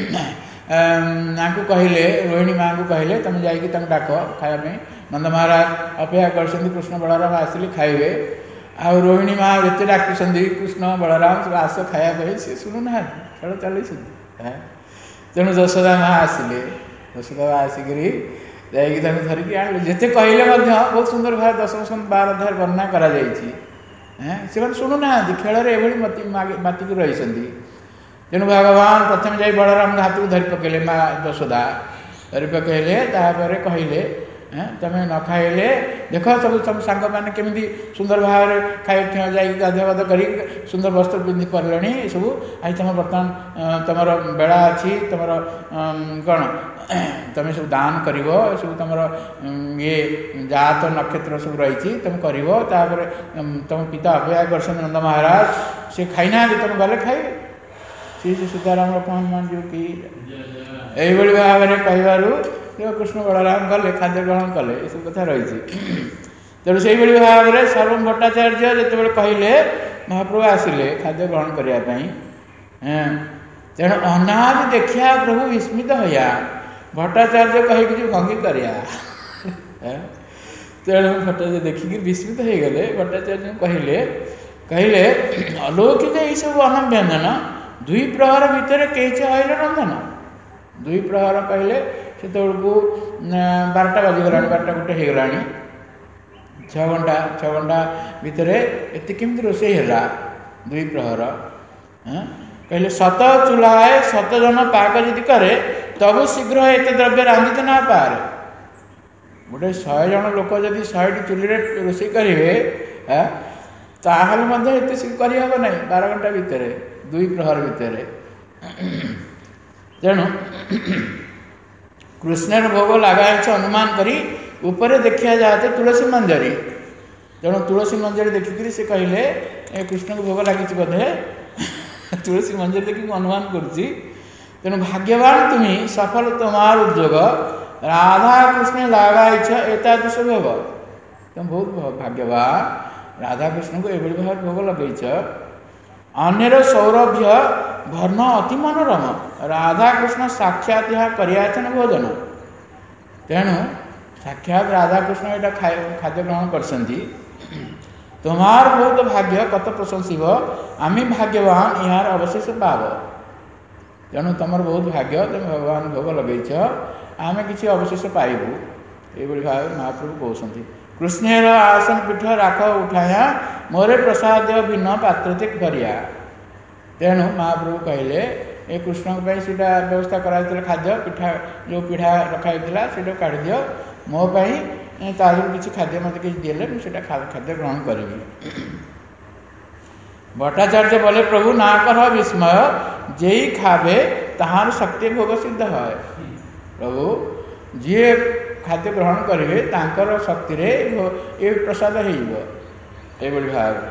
कहले रोहिणी माँ को कहले तुम जाकि डाक खायापी नंद महाराज अपेक्षा कर कृष्ण बलराम आसिले खाइबे आ रोहिणी माँ एत डाक कृष्ण बलराम सब आस खायापी सी शुणुना खेल चल तेणु यशोदा माँ आसिले यशोदा माँ आसिकी जाकि धरिकी आने जिते कहले बहुत सुंदर भाव दशम स्कंद बार अध्याय वर्णना करा से शुणुना खेल ये मातिक रही तेणु भगवान प्रथम जा बलराम हाथ को धरी पकड़े माँ यशोदा धरी पकड़े तापर कहले तुम न खाइले देख सब तुम सांग मैंने केमी सुंदर भाव में खाई जा गाधुआध कर सुंदर वस्त्र पिंधि पारे सब आई तुम बर्तमान तुम बेला अच्छी तुम कौन तुम सब दान कर सब तुम ये जात नक्षत्र सब रही तुम कर तुम पिता अपेक्षा कर नंद महाराज से खाईना तुम गले खाइबे श्री श्री सीताराम लक्ष्मण मंजू की यही भाव में कह कृष्ण बलराम गले खाद्य ग्रहण कले ये सब कथा रही तेणु से भाव में सार्वभौम भट्टाचार्य जिते कहले महाप्रभु आसिले खाद्य ग्रहण करने तेणु अनाद देखिया प्रभु विस्मित होया भट्टाचार्य कहीकि जो भंगी करिया तेणु भट्टाचार्य देखिक विस्मित हो गले भट्टाचार्य कहले कहले अलौकिक ये सब अन्न व्यंजन दुई प्रहर भितर कई हईल रंधन दुई प्रहर कहले से बारटा बाजिगला बारटा गोटे हो गला छ घंटा छ घंटा भितर एत केमी रोषे है दुई प्रहर कहले शत चूल्हाए शत जन पाक जदि करे तब शीघ्र एत द्रव्य रांधि तो ना पारे गोटे शहे जन लोक जदि शहे चूल्हे रोषे करेंगे ताहले एत शीघ्र करहब ना बार घंटा भितर दुई प्रहर भितर तेणु कृष्ण भोग लगाई अनुमान करी ऊपर देखा जाते तुलसी मंजरी तेणु तुलसी मंजरी देखिक से कहले कृष्ण को भोग लगी बोधे तुलसी मंजरी देखिक अनुमान करुच्ची तेणु भाग्यवान तुम्हें सफल तुम्हार उद्योग राधा कृष्ण लगाई एतादृश भोग तुम बहुत भाग्यवान राधा कृष्ण को एभली भाव भोग लगे अन्यर सौरभ्य भर्ण अति मनोरम राधा कृष्ण साक्षात यहाँ करियाछन भोजन तेणु साक्षात राधा कृष्ण यहाँ खाद्य ग्रहण कर तुम्हार बहुत भाग्य कत प्रशंसिब आम भाग्यवान यार अवशेष पाब तेणु तुम बहुत भाग्य तुम भगवान भोग लगेच आम किसी अवशेष पाइबू ये भाव महाप्रभु कहते कृष्णर आसन पीठ राख उठाया मोरे प्रसाद भिन्न पात्रते करिया तेणु महाप्रभु कहले ये कृष्ण से व्यवस्था कराई खाद्य पिठा जो पीढ़ा रखाई से काढ़ दियो मो तार किसी खाद्य मत किसी देले मुझे खाद्य ग्रहण करी भट्टाचार्य बोले प्रभु ना कर विस्मय जे खावे ताहार शक्ति भोग सिद्ध है प्रभु जी खाद्य ग्रहण करेंगे तांकर शक्ति रे ये प्रसाद हो भाव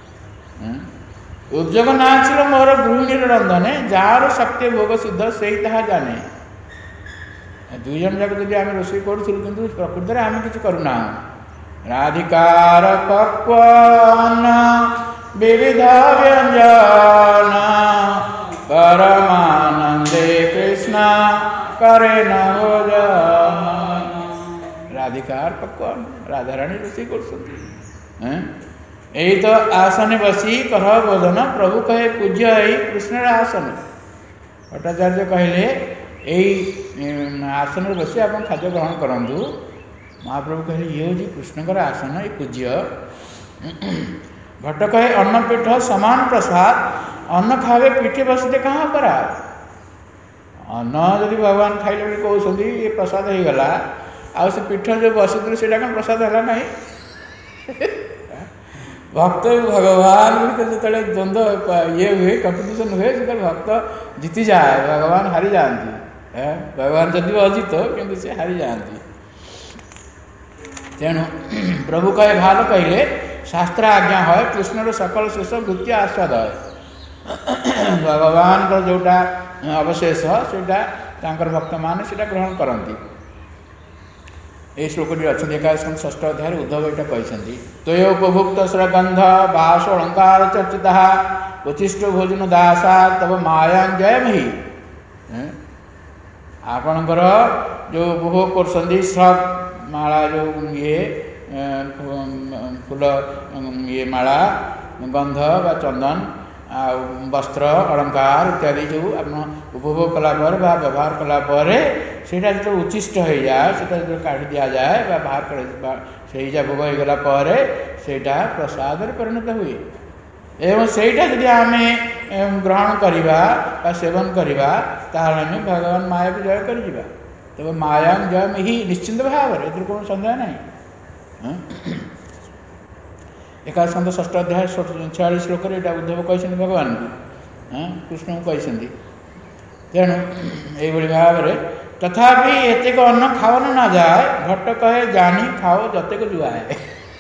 उद्योग ना छिल मोर गृहिणी रंधने जार शक्ति भोग सिद्ध से ही जाने दुई जन जाक जब आम रोषे करूँ कि प्रकृत में आम कि करूना राधिकार पक्वन विविध व्यंजन परमानंदे कृष्ण करे न भोजन राधिकार पक्वन राधा रानी रोषे कर यही तो आसन बसी कह भोजन प्रभु कहे पूज्य है कृष्ण आसन भट्टाचार्य कहले यही आसन बसी आप खाद्य ग्रहण करूँ महाप्रभु कहले ये हूँ कृष्णकर आसन ये पूज्य भट्ट कहे अन्न पीठ समान प्रसाद अन्न खावे पीठे बसते कहाँ करा अन्न जदि भगवान खाइले कहते ये प्रसाद हो गला आ पीठ जो बसी से प्रसाद है ना भक्त भगवान जो द्वंद्व ये हुए कंपिटिशन हुए से भक्त जीति जाए भगवान हारी जाती भगवान जदि अजित किंतु से हारी जाती तेणु प्रभु कहे भाल कहले शास्त्र आज्ञा है कृष्णर सकल शेष वृत्ति आस्वाद है भगवान का जोटा अवशेष से भक्त मान से ग्रहण करती ये श्लोकटी अच्छा एकादश षष्ठ अध्याय उद्धव यहाँ कहते त्वय उपभुक्त स्रगंध बास अलंकार चर्चिता उचिष्ट भोजन दासा तब माया जयमही आपणकर जो उपभोग कर स्रग माला जो ये फूल ये माला गंध बा चंदन आ वस्त्र अलंकार इत्यादि जो आप उपभोग कलापर व्यवहार कलापर सेटा जो उचिष्ट हो जाए से काढ़ी दि जाए बाहर कर भोग हो गला सेटा प्रसाद परिणत हुए एवं सेटा जदि आम ग्रहण करवा सेवन करवा ताहले आम भगवान माया को जय कर तब माया जय ही निश्चिंत भाव में ए कौन सन्देह नहीं एकादश स्कंध षष्ठ अध्याय छियालीस श्लोक यहाँ उद्धव कहते भगवान को कृष्ण को कहते तेणु यही भाव में तथापि एतेक अन्न खाओ न जाए भट्ट कहे जानी खाओ जतेक जुआए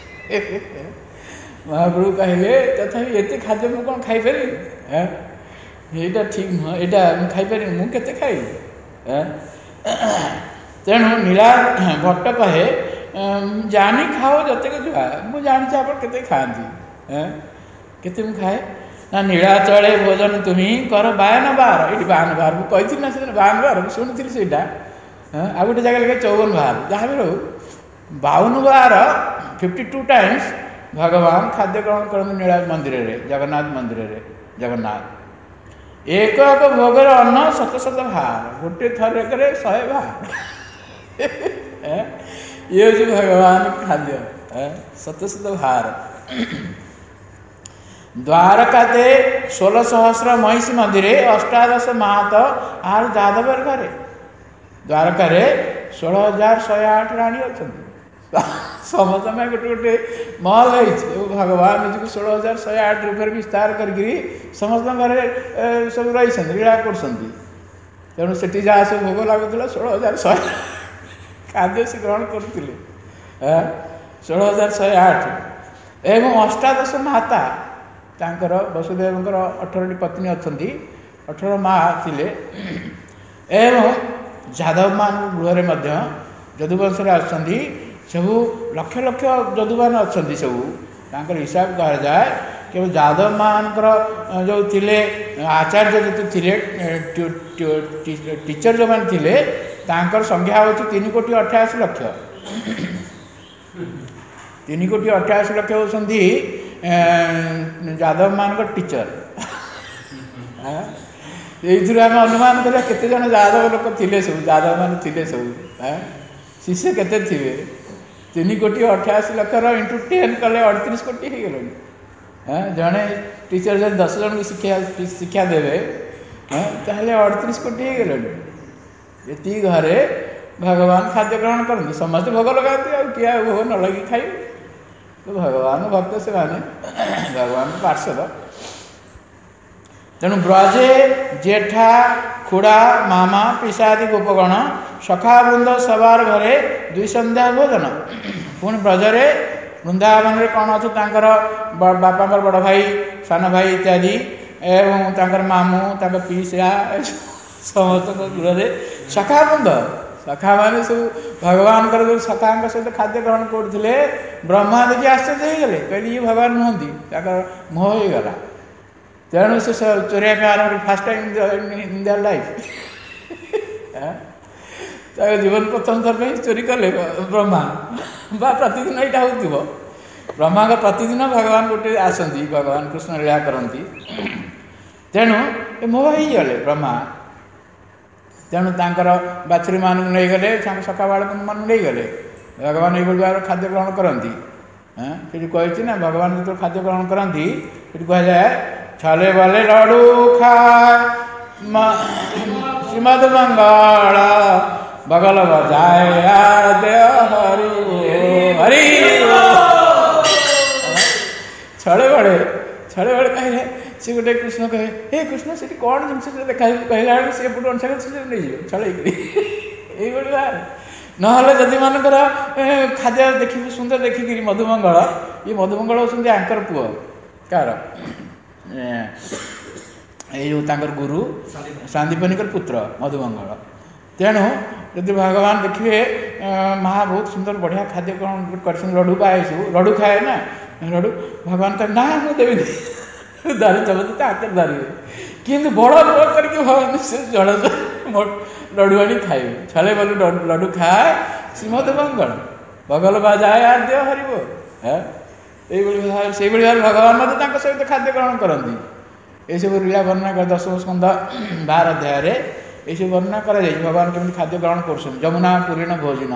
महाप्रभु कहले तथापि एत खाद्य मुझे कौन खाईपारि यहाँ ठीक नुह यहाँ खाईपारि मुझे खाई तेणु नीला भट्ट कहे जानी खाओ जतेक जुआ मुझे जानी आप के खाती केते मुझे खाए ना नीलाचले भोजन तुम्हें कर बायन बार ये बायन बार मुझे कही ना से बायन बार शुणी से आ गोटे जगह लिखे चौवन बार जहाँ भी रहू बावन बार फिफ्टी टू टाइम्स भगवान खाद्य ग्रहण करते नीला मंदिर में जगन्नाथ मंदिर में जगन्नाथ एक एक भोगर अन्न शत शत भार गोटे थर शहे भार ये हूँ भगवान खाद्य शत शत भार द्वारकाते षोल सहस्र महिषी मंदिर अष्टादश माहात आर जादवर घरे द्वारका षोल हजार शहे आठ राणी अच्छा समस्त में गोटे गोटे महल है भगवान निजी षोल हजार शहे आठ रूपये विस्तार करके समस्त घरे सब रही लीला कर तेणु से जहाँ सब भोग लगुला षोल हजार शहे खाद्य से ग्रहण करते षोल हजार शहे आठ एवं अष्टादश माता तांकर वसुदेव अठर पत्नी अच्छा अठर माँ थिले एवं जादव मान गृह में जदुवंश आसुँच सबू लक्ष लक्ष जदुवान अच्छा सबू हिसाब कह जाए केवल जादव मानकर जो थिले आचार्य जो थिले टीचर जो मैंने थिले तांकर संख्या हूँ तीन कोटी अठाशी लक्ष तीन कोटी अठाशी लक्ष होती ଯାଦବ ମାନଙ୍କ ଟିଚର। ଏଇଥିରୁ ଆମେ ଅନୁମାନ କରିବା କେତେ ଜଣ ଯାଦବ ଲୋକ ଥିଲେ, ସବୁ ଯାଦବ ମାନେ ଥିଲେ ସବୁ। ଶିଷ୍ୟ କେତେ ଥିବେ? ତିନି କୋଟି ଅଠାଅଶୀ ଲକ୍ଷର ଇଣ୍ଟୁ ଟେନ୍ କଲେ ଅଠତିରିଶ କୋଟି ହେଇଗଲେଣି। ଜଣେ ଟିଚର ଯଦି ଦଶ ଜଣଙ୍କୁ ଶିକ୍ଷା ଶିକ୍ଷା ଦେବେ ତାହେଲେ ଅଠତିରିଶ କୋଟି ହେଇଗଲେଣି। ଏତିକି ଘରେ ଭଗବାନ ଖାଦ୍ୟ ଗ୍ରହଣ କରନ୍ତି। ସମସ୍ତେ ଭୋଗ ଲଗାନ୍ତି, ଆଉ କିଏ ଆଉ ଭୋଗ ନ ଲଗେଇ ଖାଇବେ? ଭଗବାନ ଭକ୍ତ ସେମାନେ, ଭଗବାନ ପାର୍ଷଦ। ତେଣୁ ବ୍ରଜେ ଜେଠା ଖୁଡ଼ା ମାମା ପିସାଦି ଗୋପଗଣ ସଖା ବୃନ୍ଦ ସବାର ଘରେ ଦୁଇ ସନ୍ଧ୍ୟା ଭୋଜନ। ପୁଣି ବ୍ରଜରେ ବୃନ୍ଦାବନରେ କ'ଣ ଅଛି? ତାଙ୍କର ବାପାଙ୍କର ବଡ଼ ଭାଇ, ସାନ ଭାଇ ଇତ୍ୟାଦି, ଏବଂ ତାଙ୍କର ମାମୁଁ, ତାଙ୍କ ପିସା, ସମସ୍ତଙ୍କ ଗୃହରେ ସଖା ବୃନ୍ଦ। ସଖା ମାନେ ସବୁ ଭଗବାନଙ୍କର ଯେଉଁ ସଖାଙ୍କ ସହିତ ଖାଦ୍ୟ ଗ୍ରହଣ କରୁଥିଲେ, ବ୍ରହ୍ମା ଦେଖି ଆଶ୍ଚର୍ଯ୍ୟ ହେଇଗଲେ, କହିଲେ ଇଏ ଭଗବାନ ନୁହନ୍ତି। ତାଙ୍କର ମୋହ ହେଇଗଲା। ତେଣୁ ସେ ଚୋରିବା ପାଇଁ ଆରମ୍ଭ, first time in their life. ତାଙ୍କ ଜୀବନ ପ୍ରଥମ ଥର ପାଇଁ ଚୋରି କଲେ ବ୍ରହ୍ମା, ବା ପ୍ରତିଦିନ ଏଇଟା ହେଉଥିବ। ବ୍ରହ୍ମାଙ୍କ ପ୍ରତିଦିନ ଭଗବାନ ଗୋଟେ ଆସନ୍ତି, ଭଗବାନ କୃଷ୍ଣ ଲୀଳା କରନ୍ତି। ତେଣୁ ଏ ମୋହ ହେଇଗଲେ ବ୍ରହ୍ମା। ତେଣୁ ତାଙ୍କର ବାଛୁରୀ ମାନଙ୍କୁ ନେଇଗଲେ, ତାଙ୍କ ସଖା ବାଳକମାନଙ୍କୁ ନେଇଗଲେ। ଭଗବାନ ଏଇଭଳି ଭାବରେ ଖାଦ୍ୟ ଗ୍ରହଣ କରନ୍ତି। ସେଠି କହିଛି ନା, ଭଗବାନ ଯେତେବେଳେ ଖାଦ୍ୟ ଗ୍ରହଣ କରନ୍ତି ସେଠି କୁହାଯାଏ, ଛଲେ ବଲେ ଲଡୁ ଖାଏ ଶ୍ରୀମଦ ମଙ୍ଗଳ ବଗଲ ବଜାଏ ଦେହ ହରି ହରି। ଛଳେ ବଳେ ଛଳେ ବଳେ କହିଲେ ସେ ଗୋଟେ କୃଷ୍ଣ କହେ, ହେ କୃଷ୍ଣ ସେଠି କ'ଣ ଜିନିଷ ଦେଖା କହିଲା ବେଳକୁ ସେ ଏପଟୁ ଅନୁସାରେ ସେ ନେଇଯିବ ଛଳେଇକିରି। ଏଇଭଳି ଭାବରେ ନହେଲେ ଯଦି ମାନଙ୍କର ଖାଦ୍ୟ ଦେଖିକି ସୁନ୍ଦର ଦେଖିକିରି ମଧୁମଙ୍ଗଳ, ଇଏ ମଧୁମଙ୍ଗଳ ହେଉଛନ୍ତି ଆଙ୍କର ପୁଅ, କାହାର? ଏଇ ଯେଉଁ ତାଙ୍କର ଗୁରୁ ସାନ୍ଦୀପନିଙ୍କର ପୁତ୍ର ମଧୁମଙ୍ଗଳ। ତେଣୁ ଯଦି ଭଗବାନ ଦେଖିବେ ମା ବହୁତ ସୁନ୍ଦର ବଢ଼ିଆ ଖାଦ୍ୟ ଗ୍ରହଣ କରିଛନ୍ତି, ଲଡ଼ୁ ପାଏ, ସବୁ ଲଡ଼ୁ ଖାଏ ନା, ଲଡ଼ୁ ଭଗବାନ କହ ନା ମୁଁ ଦେବିନି, ଧରି ଚବତି ତା ହାତରେ ଧରିବେ। କିନ୍ତୁ ବଡ଼ ବଡ଼ କରିକି ଭଗବାନ ସେ ଜଳ ଲଡ଼ୁ ଆଣି ଖାଇବେ। ଛଳେ ବଲେ ଲଡ଼ୁ ଖାଏ ଶ୍ରୀମଦ ମଙ୍ଗଳ ବଗଲ ବାଜାଏ ଆ ଦେହ ହରିବ। ଏଇଭଳି ଭାବରେ ସେଇଭଳି ଭାବରେ ଭଗବାନ ମଧ୍ୟ ତାଙ୍କ ସହିତ ଖାଦ୍ୟ ଗ୍ରହଣ କରନ୍ତି। ଏସବୁ ଲୀଳା ବର୍ଣ୍ଣନା କରି ଦଶମ ସ୍କନ୍ଧ ବାର ଅଧ୍ୟାୟରେ ଏସବୁ ବର୍ଣ୍ଣନା କରାଯାଇଛି, ଭଗବାନ କେମିତି ଖାଦ୍ୟ ଗ୍ରହଣ କରୁଛନ୍ତି। ଯମୁନା ପୁରୀଣ ଭୋଜନ।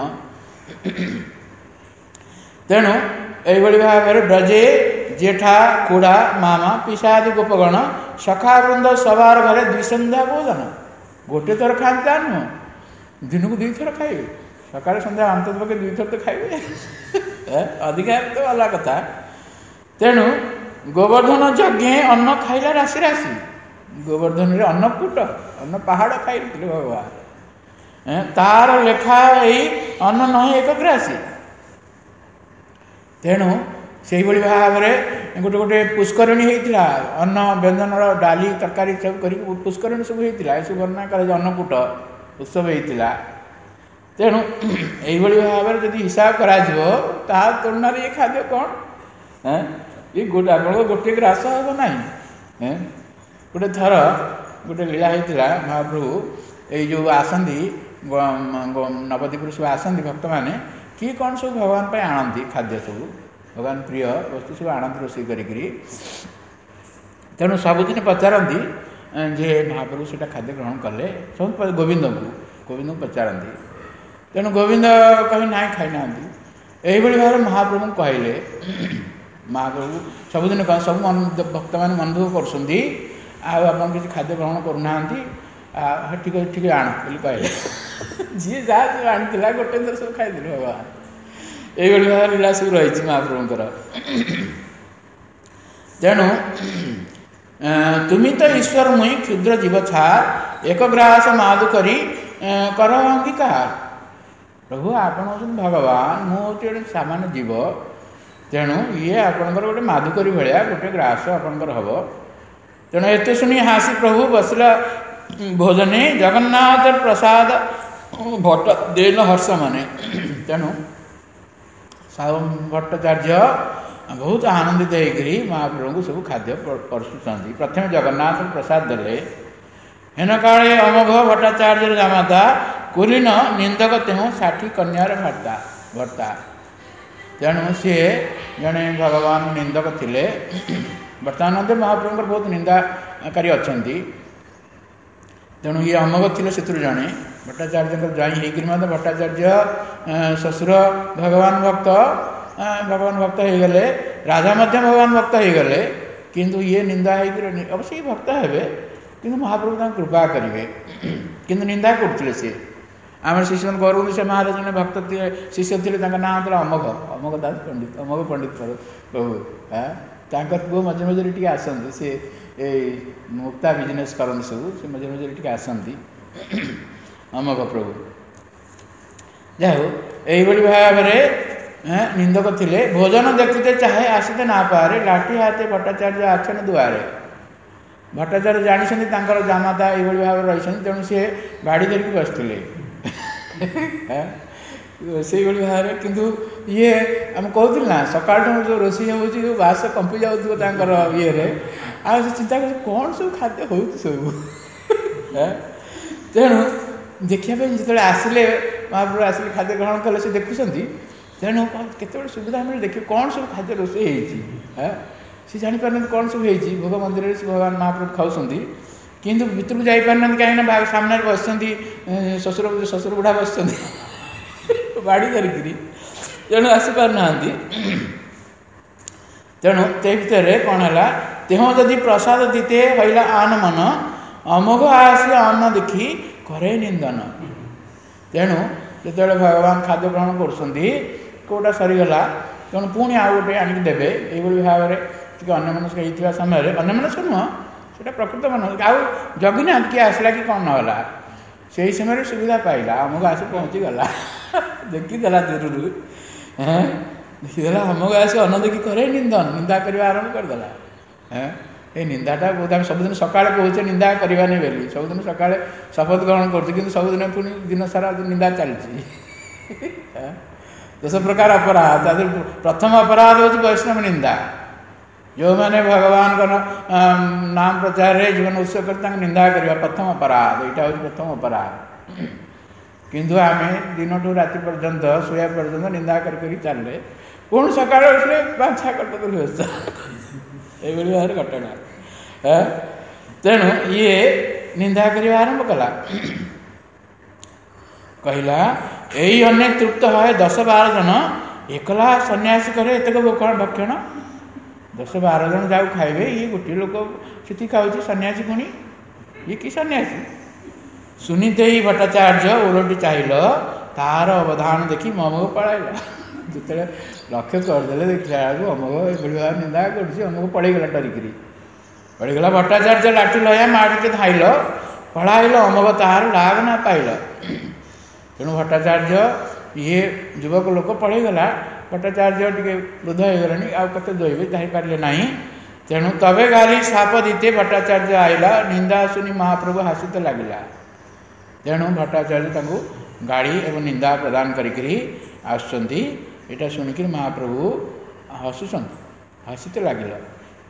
ତେଣୁ ଏଇଭଳି ଭାବରେ ବ୍ରଜେ ଜେଠା ଖୁଡ଼ା ମାମା ପିସାଦି ଗୋପଗଣ ସଖା ବୃନ୍ଦ ସବାର ଘରେ ଦ୍ୱିସନ୍ଧ୍ୟା ଭୋଜନ। ଗୋଟେ ଥର ଖାଆନ୍ତି ତା ନୁହଁ, ଦିନକୁ ଦୁଇଥର ଖାଇବେ। ସକାଳେ ସନ୍ଧ୍ୟା ଅନ୍ତତ ପକ୍ଷେ ଦୁଇଥର ତ ଖାଇବେ, ଅଧିକା ତ ଅଲଗା କଥା। ତେଣୁ ଗୋବର୍ଦ୍ଧନ ଯଜ୍ଞେ ଅନ୍ନ ଖାଇଲା ରାଶି ରାଶି। ଗୋବର୍ଦ୍ଧନରେ ଅନ୍ନକୂଟ, ଅନ୍ନ ପାହାଡ଼ ଖାଇଥିଲେ ଭଗବାନ। ତାର ଲେଖା ଏଇ ଅନ୍ନ ନହିଁ ଏକଗ୍ରାସୀ। ତେଣୁ ସେଇଭଳି ଭାବରେ ଗୋଟେ ଗୋଟେ ପୁଷ୍କରିଣୀ ହେଇଥିଲା, ଅନ୍ନ ବ୍ୟଞ୍ଜନର ଡାଲି ତରକାରୀ ସବୁ କରିକି ପୁଷ୍କରିଣୀ ସବୁ ହେଇଥିଲା। ଏସବୁ ବର୍ଣ୍ଣନା କରାଯାଏ, ଅନ୍ନକୂଟ ଉତ୍ସବ ହେଇଥିଲା। ତେଣୁ ଏଇଭଳି ଭାବରେ ଯଦି ହିସାବ କରାଯିବ, ତାହା ତୁଳନାରେ ଏ ଖାଦ୍ୟ କ'ଣ? ଏ ଗୋଟେ ଆପଣଙ୍କ ଗୋଟିଏ ଗ୍ରାସ ହେବ ନାହିଁ। ଗୋଟେ ଥର ଗୋଟେ ଲୀଳା ହେଇଥିଲା, ମହାପ୍ରଭୁ ଏଇ ଯେଉଁ ଆସନ୍ତି ନବଦ୍ୱୀପରୁ ସବୁ ଆସନ୍ତି ଭକ୍ତମାନେ, କିଏ କ'ଣ ସବୁ ଭଗବାନ ପାଇଁ ଆଣନ୍ତି ଖାଦ୍ୟ, ସବୁ ଭଗବାନ ପ୍ରିୟ ବସ୍ତୁ ସବୁ ଆଣନ୍ତି ରୋଷେଇ କରିକିରି। ତେଣୁ ସବୁଦିନ ପଚାରନ୍ତି ଯେ ମହାପ୍ରଭୁ ସେଇଟା ଖାଦ୍ୟ ଗ୍ରହଣ କଲେ, ସବୁ ଗୋବିନ୍ଦଙ୍କୁ ଗୋବିନ୍ଦଙ୍କୁ ପଚାରନ୍ତି। ତେଣୁ ଗୋବିନ୍ଦ କହି ନାହିଁ ଖାଇନାହାନ୍ତି। ଏଇଭଳି ଭାବରେ ମହାପ୍ରଭୁଙ୍କୁ କହିଲେ, ମହାପ୍ରଭୁ ସବୁଦିନ କ'ଣ ସବୁ ମନ ଭକ୍ତମାନେ ମନ ଦୁଃଖ କରୁଛନ୍ତି, ଆଉ ଆପଣ କିଛି ଖାଦ୍ୟ ଗ୍ରହଣ କରୁନାହାନ୍ତି, ଆଉ ଠିକ୍ ଅଛି ଠିକ୍ ଆଣ ବୋଲି କହିଲେ। ଯିଏ ଯାହା ସବୁ ଆଣିଥିଲା ଗୋଟେ ଥର ସବୁ ଖାଇଦେଲେ ଭଗବାନ। ଏଇଭଳି ଭାବରେ ଲୀଳା ସବୁ ରହିଛି ମହାପ୍ରଭୁଙ୍କର। ତେଣୁ ତୁମି ତ ଈଶ୍ୱର ମୁଇଁ କ୍ଷୁଦ୍ର ଜୀବ ଛାର, ଏକ ଗ୍ରାସ ମାଦୁ କରି କର ଅଙ୍ଗୀକାର। ପ୍ରଭୁ ଆପଣ ହେଉଛନ୍ତି ଭଗବାନ, ମୁଁ ହେଉଛି ଗୋଟେ ସାମାନ୍ୟ ଜୀବ। ତେଣୁ ଇଏ ଆପଣଙ୍କର ଗୋଟେ ମାଧୁକରୀ ଭଳିଆ ଗୋଟେ ଗ୍ରାସ ଆପଣଙ୍କର ହେବ। ତେଣୁ ଏତେ ଶୁଣି ହାସି ପ୍ରଭୁ ବସିଲା ଭୋଜନେ, ଜଗନ୍ନାଥ ପ୍ରସାଦ ଭଟ୍ଟ ଦେନ ହର୍ଷ ମାନେ। ତେଣୁ ସାହୁ ଭଟ୍ଟାଚାର୍ଯ୍ୟ ବହୁତ ଆନନ୍ଦିତ ହେଇକରି ମହାପ୍ରଭୁଙ୍କୁ ସବୁ ଖାଦ୍ୟ ପରସୁଛନ୍ତି। ପ୍ରଥମେ ଜଗନ୍ନାଥ ପ୍ରସାଦ ଦେଲେ। ହେନ କାଳେ ଅମୋଘ ଭଟ୍ଟାଚାର୍ଯ୍ୟର ଜାମାତା କୁଲିନ ନିନ୍ଦକ ତେଣୁ ଷାଠି କନ୍ୟାର ଭର୍ତ୍ତା ଭର୍ତ୍ତା तेणु सी जड़े भगवान निंदक थिले। बर्तमान महाप्रभुंर बहुत निंदाकारी अच्छा। तेणु ये अमोघ थे से जड़े भट्टाचार्य ज्वाई होकर भट्टाचार्य ससुर भगवान भक्त भगवान भक्त हो गले, राजा मध्य भगवान भक्त हो गले, किंतु ये निंदा अवश्य भक्त हे कि महाप्रभु कृपा करेंगे किंतु निंदा करते सी आम शिष्य गौरव से महाराज जन भक्त शिष्य थे ना था अमोघ अमोघ दास पंडित अमोघ पंडित प्रभु हाँ पुओ मझे मझे टे आसती सी मुक्ता बिजनेस करते सब से मझे मझे टे आसती अमोघ प्रभु जाओ यही भाव में निंदक थे। भोजन देखते चाहे आसते ना पारे लाठी हाथे भट्टाचार्य आछन दुआरे। भट्टाचार्य जानी जामाता ये भाव रही तेणु सी बाड़ी धरिकी बसते से भाव में किंतु ये आम कहते ना सकाल जो रोषे हो बास कंपी जाऊर ये आ चिंता कर कौन सब खाद्य हो सब तेणु देखापी जो आसिले महाप्रभु आसिले खाद्य ग्रहण कले से देखुं तेणु केत सुविधा मिले देखिए कौन सब खाद्य रोषे है सी जापार कौन सब हो भोग मंदिर से भगवान महाप्रभु खाऊँ किंतु भितर जापार कहीं सामने बस ससुर ससुर बुढ़ा बस बाड़ी धरिकी तेणु आसीपार ना तेणु ते भितर कौन है तेह जदि प्रसाद दीते हईला आन मन अमोघ आसी अन्न देखी करे निंदन। तेणु जो भगवान खाद्य ग्रहण करोटा सरीगला तेणु पुणी आउ गोटे आणिक देवे ये भाव में अन्यमनस्क होता समय अन्यमनस्क नुह से प्रकृत मन आउ जगिना किए आसला कि कौन नाला से समय सुविधा पाइला अमोघ आसी पहुँची गला देखीदेला दूर देखीदेला अमोघ आसी अन्न देखी करे निंदन निंदा करने आरंभ करदेला। हाँ ये निंदाटा बहुत आम सबुदिन सका कहे निंदा करवानी बोली सबुदिन सका शपथ ग्रहण कर सबुदिन पुणी दिन सारा निंदा चलती दस प्रकार अपराध प्रथम अपराध हूँ वैष्णव निंदा जो मैंने भगवान का नाम प्रचार जीवन उत्सव कर निंदा करवा प्रथम अपराध यहाँ हूँ प्रथम अपराध किंतु आम दिन ठू राति पर्यंत शोया पर्यंत निंदा कर चलले पुणी सका उठे बाछा कटक व्यवस्था ये भाव घटना। तेणु ये निंदा करने आरंभ कला कहला यही अनेक तृप्त है दस बार जन एकला सन्यासी करे एतक भक्षण दस बार जन जाऊ खाइबे ये गोटे लोक से खाऊ सन्यासी पुणी ये कि सन्यासी सुनीते ही भट्टाचार्य ओरटी चाहिल तार अवधान देखी अमोघ पड़ाइला जो लक्ष्य करदे देखला अमोघ ये निंदा कर अमोघ पड़ेगला डरिकी पड़ेगला भट्टाचार्य लाठी लया माड़ के धाइल पढ़ाइल अमोघ तार लाभ ना पाइल। तेणु भट्टाचार्य ये युवक लोक पड़ेगला भट्टाचार्य टे वृद्ध हो गले आते दोइबे जापारे ना तेणु तबे गाली साप दीते भट्टाचार्य आइला निंदा सुनी महाप्रभु हासित लगिला। तेणु भट्टाचार्य गाड़ी एवं निंदा प्रदान करी आसुंती एटा शुणिक महाप्रभु हसुंट हसित लगिला।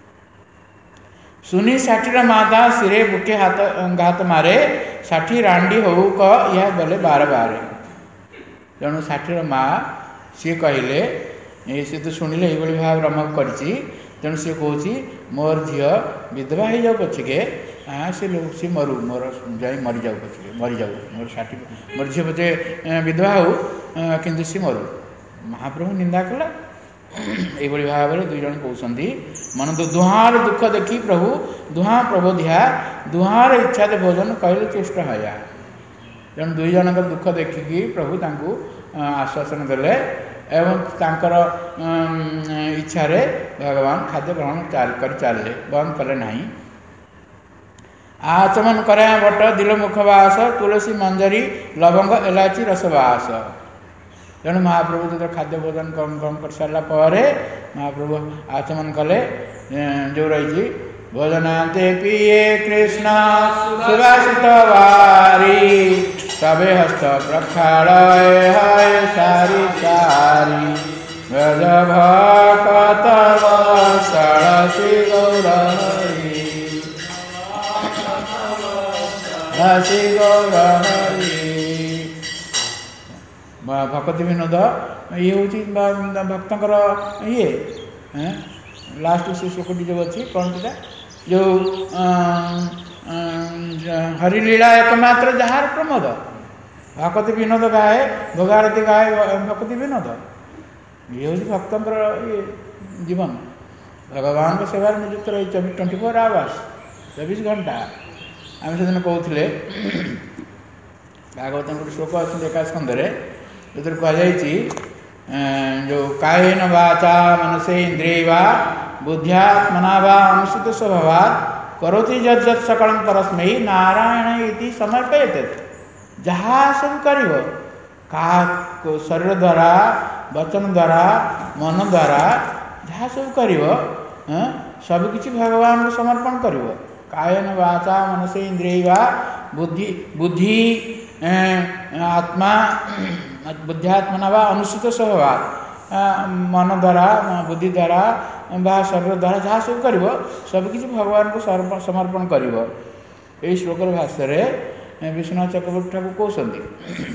सुनी षाठी माता सिरे बुके हाथ घात मारे षाठी रांडी हो यह गले बार बार। तेणु षाठी माँ सी कहले सी तो शुणिले ये भाव रमक कर तेणु सी कौच मोर झील विधवा हो जाऊ पछके हाँ से लोग सी मरु मोर जा मरी जाऊ पछके मरी जाऊ मोर षाठी मोर झील पचे विधवा हो किंतु सी मरु। महाप्रभु निंदा कला ये भाव में दुई जन कहते मन तो दुहार दुख देखी प्रभु दुहा प्रबोधिया दुहार इच्छा दे भोजन कहले चेष्टा हया। तेणु दुई जन दुख देखिकी प्रभु तांकु आश्वासन देले एवं तांकर इच्छा रे भगवान खाद्य ग्रहण चाल कर चलले बंद कले नहीं। आचमन करे बट दिल मुखवास तुलसी मंजरी लवंग इलायची रसवास। तेणु महाप्रभु जो खाद्य भोजन कम कम कर सारा महाप्रभु आचमन कले जो रही भोजनाते पिए कृष्ण सुभाषित वारी सबे हस्त प्रखाड़ हाय सारी सारी व्रज भक्त सरसी गौरहरी रसी गौरहरी भक्ति विनोद ये हूँ भक्तर ये लास्ट से श्लोकटी जो अच्छी कौन टा जो हरिलीला एकमात्र जार प्रमोद भक्ति विनोद गाए भोगारती गाए भक्ति विनोद ये हूँ भक्तर ये जीवन भगवान को सेवार नियुक्त रही ट्वेंटी फोर आवर्स चौबीस घंटा आम से दिन कहते भागवत गोटे श्लोक अच्छे एका स्कंदे जो कहुई जो कायेन वाचा मनसे इंद्रिय वा बुद्ध्यात्मना वा अनुसूत स्वभावा करोति यत् सकल परस्मै नारायण इति समर्पयते जहाँ सब कर शरीर द्वारा वचन द्वारा मन द्वारा जहाँ सब कर सबकि भगवान को समर्पण कर कायन वाचा मनसे इंद्रिय वा बुद्धि बुद्धि आत्मा बुद्ध्यात्मना वा अनुसूत स्वभाव मन द्वारा बुद्धि द्वारा बा शरीर द्वारा जहाँ सब कर सबकि भगवान को समर्पण कर यही श्लोकर भाष्य विश्वनाथ चक्रवर्ती ठाकुर कहते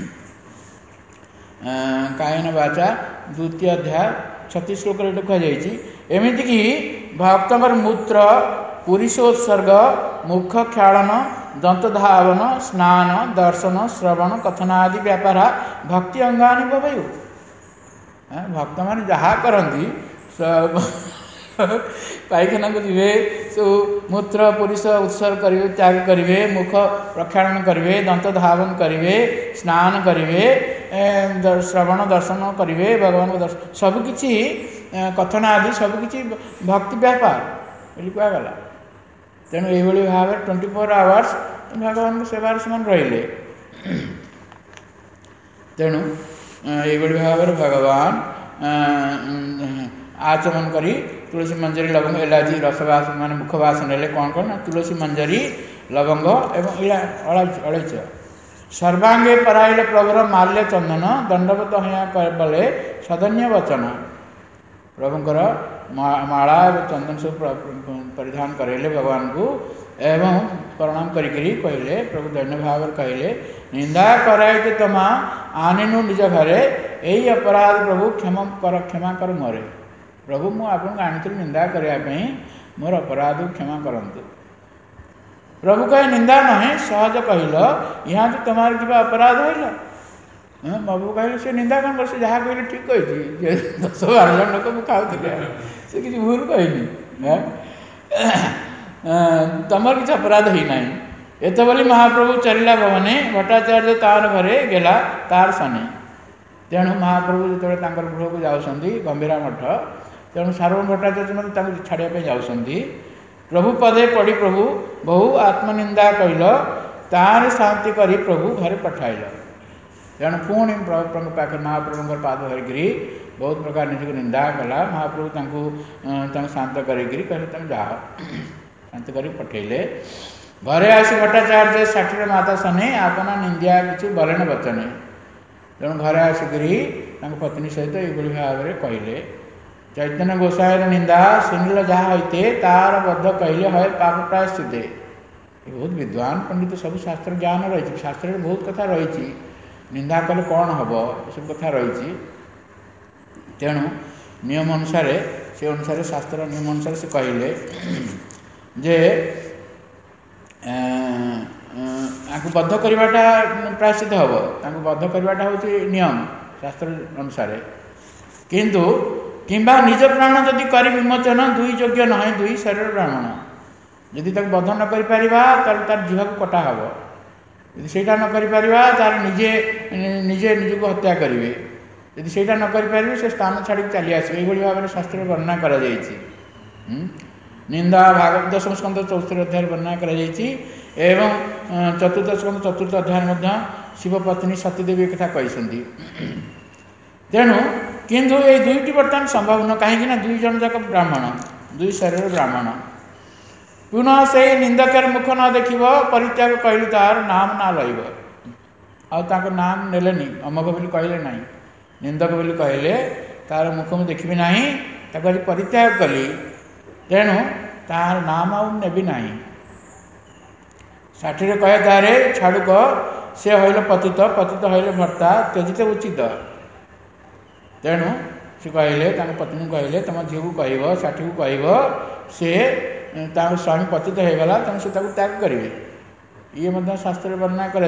कायन वाचा द्वितीय अध्याय छत्तीस श्लोक कहुई एमतीक भक्तर मूत्र पुरुषोत्सर्ग मुख ख्यालन दंत धावन स्नान दर्शन श्रवण कथनादि व्यापार भक्ति अंगानी बभयु भक्त मान जहाँ करती सब पायखाना को जीवे सब मूत्र पुरुष उत्सर्ग करेंगे त्याग करेंगे मुख प्रक्षालन करेंगे दंत धावन करेंगे स्नान करेंगे श्रवण दर्शन करेंगे भगवान को दर्शन सबकि कथन आदि सबकि भक्ति व्यापार बोली कहगला तेणु ये भाव ट्वेंटी फोर आवर्स भगवान को सेवार समान रहिले तेणु ये भाव भगवान आचमन करी तुलसी मंजरी लवंग इलायची रसवास मान मुखवास ने कौन कौन तुलसी मंजरी लवंग एवं इला अलैच सर्वांगे पराइल प्रभुर माल्य चंदन दंडवत हया बले सदन्य वचन प्रभुंकर माला और चंदन सब परिधान करेले भगवान को एवं प्रणाम करी कहले प्रभु दैन्य भाव कहले निंदा कराई तमा आनिनु निज घरे यही अपराध प्रभु क्षमा कर क्षमा कर मोरे प्रभु मु आपको आनी निंदा करने मोर अपराध क्षमा करंतु प्रभु कहे निंदा नहीं सहज कहल यहाँ तो तुम्हारे क्या अपराध है बाबू कहले से निंदा कौन कर जहाँ कहले ठीक कही दस बार जन लोक मुझे खाऊे से किसी भूल कहनी तुमर किसी अपराध ही ना एत बोली महाप्रभु चलला भवने भट्टाचार्य तार घरे गेला तार सने तेणु महाप्रभु जो गृह को जाऊँगी गंभीरा मठ तेणु सार्वभौम भट्टाचार्य मैंने छाड़ापी जाऊँगी प्रभु पदे पड़ी प्रभु बहु आत्मनिंदा कहल तार शांति करी प्रभु घर पठाइल तेणु पुणी प्रभु पाखे महाप्रभु पाद धरिकी बहुत प्रकार निजी निंदा कला महाप्रभु शांत करी कहले तुम जाओ शांत कर पठेले घरे आसी भट्टाचार्य षाठी माता सने आपना निंदिया किसी बलेन बचने तेणु घर आसिक पत्नी सहित ये भाव में कहले चैतन्य गोसाई निंदा सुनिल जहाँ होते तार बद्ध कहले है पाप प्रायश्चित बहुत विद्वान पंडित सब शास्त्र ज्ञान रही शास्त्र में बहुत कथा रही निंदा कले कौन हम सब कथा रही तेणु नियम अनुसार से अनुसार शास्त्र नियम अनुसार से कहले जे आपको बद्ध करवाटा प्रायश्चित हम बद्ध करवाटा हूँ नियम शास्त्र अनुसार किंतु किंबा निज प्राण जदि कर विमोचन दुई योग्य नहे दुई शरीर ब्राह्मण जदि तक बद्ध न कर तार जीवा को कटा हम यदि सेटा न कर निजे निजे निज को हत्या करेंगे यदि सेटा न कर से स्थान छाड़ी चली आसवे ये भाव में शास्त्र वर्णना कर निंदा भागवत दशम स्कंद चतुर्थ अध्याय वर्णना कर एवं चतुर्थ स्कंद चतुर्थ अध्याय शिव पत्नी सतीदेवी कथा कहते तेणु किंतु ये दुईटी बर्तमान संभव न कहीं दुई जन जाक ब्राह्मण दुई शरीर ब्राह्मण पुनः से निंदकर मुख न देख परित्याग कहली तार नाम ना लैब आ नाम नेले अमक बोली कहले ना निंदक बोली कहले तार मुख में देखी ना परित्याग कली तेणु तार नाम आबी ना षाठी कहे तारे छाड़ुक से हईल पतित पतित हईल भर्ता त्यजित उचित तेणु से कहले पत्नी कहले तुम झील को कह साठी को कह सी स्वामी पतित हो गला तेणु से त्याग करेंगे ये शास्त्र वर्णना कर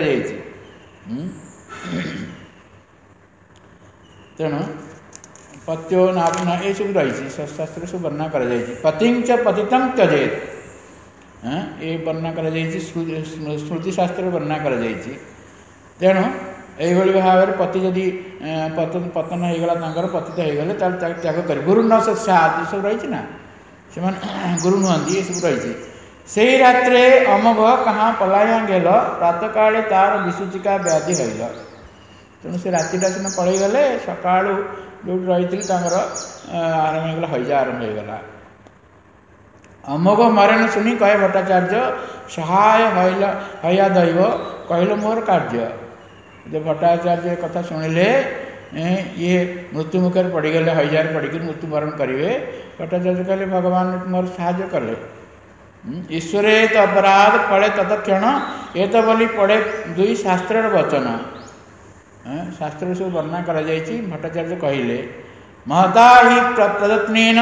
तेणु पत्यो नाम ये सब रही शास्त्र सब वर्णना कर पतिं च पतितं त्यजेत ये वर्णना कर स्मृति शास्त्र वर्णना कर तेणु यही भाव में पति जदि पतन पतन होगला पतित होगले त्याग कर गुरु न सत्सात ये सब रही ना से गुरु नुहति ये सब रही से ही रात्रे अमोघ कहाँ पलाया गेल प्रातः काले तार विसूचिका व्याधि होल तेणु से रातिटा सीना पलि गले सका जो रही आरंभ होगा हईजा आरंभ होगला अमोघ मरण शुणी कहे भट्टाचार्य सहाय हया दैव कहल मोर कार्य जब भट्टाचार्य कथा शुणिले ये मृत्यु मुखे पड़गले हईजार पड़ी मृत्युवरण करेंगे भट्टाचार्य कहले भगवान मोर साहाय्य कले ईश्वरे तो अपराध फले तत्क्षण ये तो बोली पड़े दुई शास्त्र वचन शास्त्र सब वर्णना कर भट्टाचार्य कहले महता ही प्रयत्न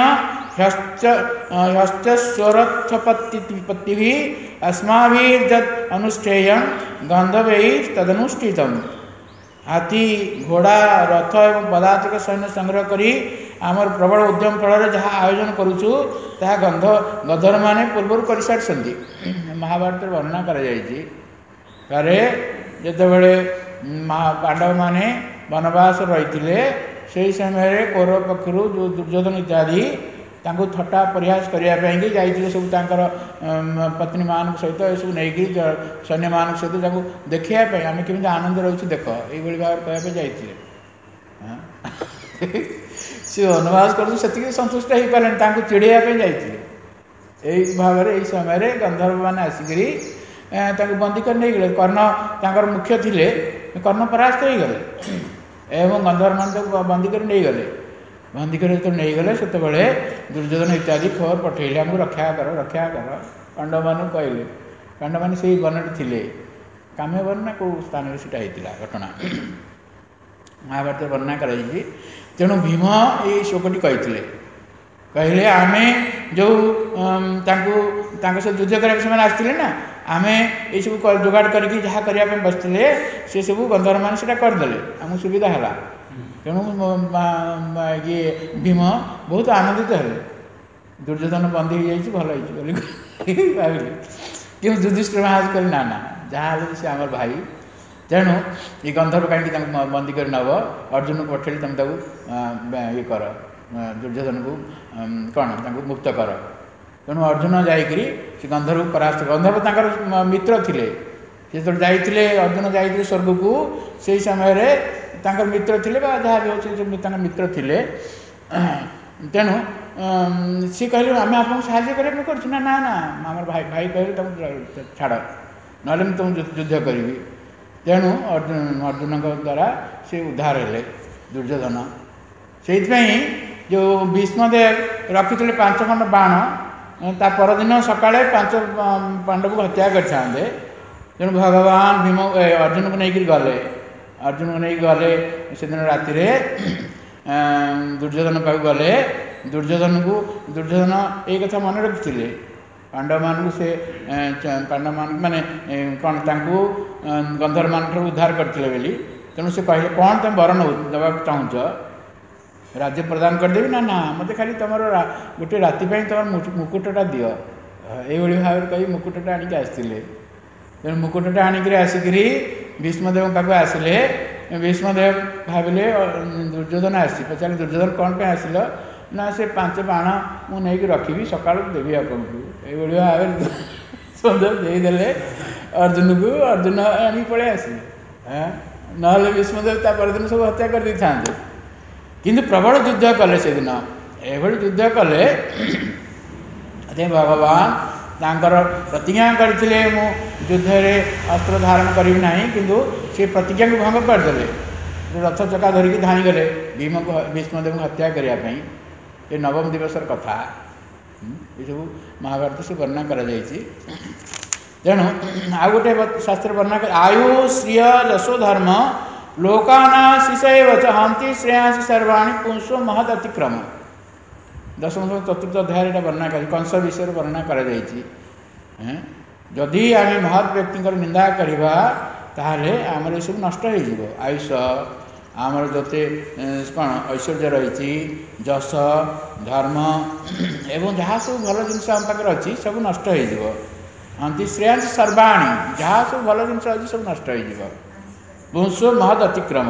ह्यस्वरथपत्ति अस्माभिर्जत् अनुष्ठेय गंधर्वै तदनुष्ठित हाथी घोड़ा रथ एवं पदार्थ सैन्य संग्रह करी आमर प्रबल उद्यम फल जहाँ आयोजन करुचु ता गंध गंधर्व माने पूर्व कर सारी महाभारत वर्णना करे जितेबले पांडव माने वनवास रही से समय कौरव पक्षर जो दुर्योधन इत्यादि तांको थट्टा प्रयास करने जाइए सब पत्नी मान सहित ये सब नहीं सैन्य मान सहित देखापी आम केमी आनंद रोचे देख ये भाव कहते जाइए सी वनवास कर संतुष्ट हो पारे चिड़ाई जाइए यही भाव में यही समय गंधर्व मैंने आसिक बंदी कर नहीं गले कर्ण तांकर मुख्य थिले कर्ण परास्त हो गले एवं गंधर्व मान बंदी कर नहीं गले बंदी कर नहीं गले से दुर्योधन इत्यादि खबर पठेले आमको रक्षा कर रक्षा कर पांडव मान कहले पांडव मान से वन थे काम्य वन ना कौ स्थान से घटना महाभारत वर्णना कर तेणु भीम ये शोकटी कहते कहले आमे जो सब युद्ध करने से आसते ना आमे ये सब जोगाड़ करके जहाँ करने बसते से सब गंधर्व मान से करदे आमको सुविधा है तेणु ये भीम बहुत आनंदित हेले दुर्योधन बंदी हो भल भाविले कि युधिष्ठिर महाराज कह ना ना जहाँ से आम भाई तेणु ये गंधर्व कहीं बंदी कर नब अर्जुन को पठेली तुम ये कर दुर्योधन को कौन मुक्त कर तेणु अर्जुन जाकरी से गंधर्व परास्त गंधर्व तांकर मित्र थिले से जो जाइए अर्जुन जाइए स्वर्ग को से समय तांकर मित्र थिले जहाँ भी अच्छे मित्र थिले तेणु सी कहले आम आपको साहाय्य करने कर ना ना ना आम भाई भाई कहले तुम छाड़ ना तुम युद्ध करी तेणु अर्जुन अर्जुन द्वारा से उद्धार हेले दुर्योधन से जो भीष्मदेव रखी पांच खंड बाण ता परदिन सकाଳେ पांच पांडव को हत्या करते तेणु भगवान भीम अर्जुन को लेकर गले अर्जुन को लेकर गले से दिन राति दुर्योधन पाक गले दुर्योधन को दुर्योधन ये कथा मन रखी पांडव मान से पांडव मान माने कौन तांको गंधर्व मान उद्धार करते बोली तेणु से कहले कौन तुम वर देवा चाहूच राज्य प्रदान करदेवी ना ना मत खाली तुम गोटे राति तुम मुकुटटा दियो ये भाव में कही मुकुटटा आणिक आसते तेणु मुकुटटा आणिक आसिक भीष्मदेव पाक आसिले भीष्मदेव भाविले दुर्योधन आसी पचारे दुर्योधन कौन पे आसिल ना से पांच बाण मुझे रखी सका देवी आपको ये भाव में सुंदर देदेले अर्जुन को अर्जुन आनी पड़े आसिले ना भीष्मदेव परदिन सब हत्या कर दी था किंतु प्रबल युद्ध कले से दिन एभली युद्ध कले भगवान तांकर प्रतिज्ञा करते मु युद्ध में अस्त्र धारण करी ना किंतु से प्रतिज्ञा को भंग करदे रथ चका धरिकी धाई गले भीम को भीष्मदेव को हत्या करने ये नवम दिवस कथा ये सब महाभारत से वर्णना कर तेणु आ गोटे शास्त्र वर्णना कर आयु श्रिय यशो धर्म लोकाना शिशैव च हंति श्रेयांसी सर्वाणी पुंसो महद अतिक्रम। दशम चतुर्थ अध्याय वर्णना कर कंस विषय वर्णना कर जदि आम महत् व्यक्ति निंदा करवा ताहले आमर सब नष्ट हो आयुष आमर जोते कौन ऐश्वर्य रही जश धर्म एवं जहाँ सब भल जिन आम पाखे अच्छी सब नष्ट हो अंति श्रेयांश सर्वाणी जहाँ सब भल जिन अच्छी सब नष्ट हो पुंसो महद अतिक्रम।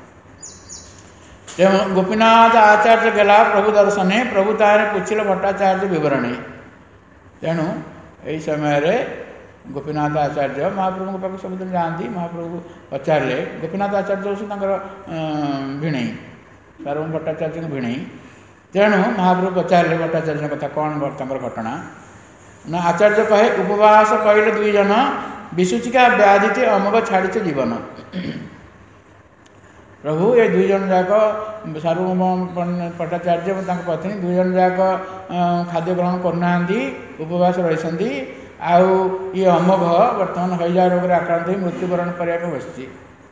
तेणु गोपीनाथ आचार्य गला प्रभु दर्शने प्रभु तारे पुछिल भट्टाचार्य विवरणी। तेणु यही समय गोपीनाथ आचार्य महाप्रभु पाक सबुदिन जाती महाप्रभु पचारे गोपीनाथ आचार्य भिणई सार्वभौम भट्टाचार्य भिणई। तेणु महाप्रभु पचारे भट्टाचार्य कथा कौन घटना ना आचार्य कहे उपवास कहले दुई जन विसूचिका व्याधि अमोघ छाड़ी जीवन। प्रभु ये दुई जन जाक सार्वभौम भट्टाचार्य पत्नी दुई जन जाक खाद्य ग्रहण करना उपवास रही आउ ये अमोघ बर्तमान हईजा रोग आक्रांत हो मृत्युवरण करने बसी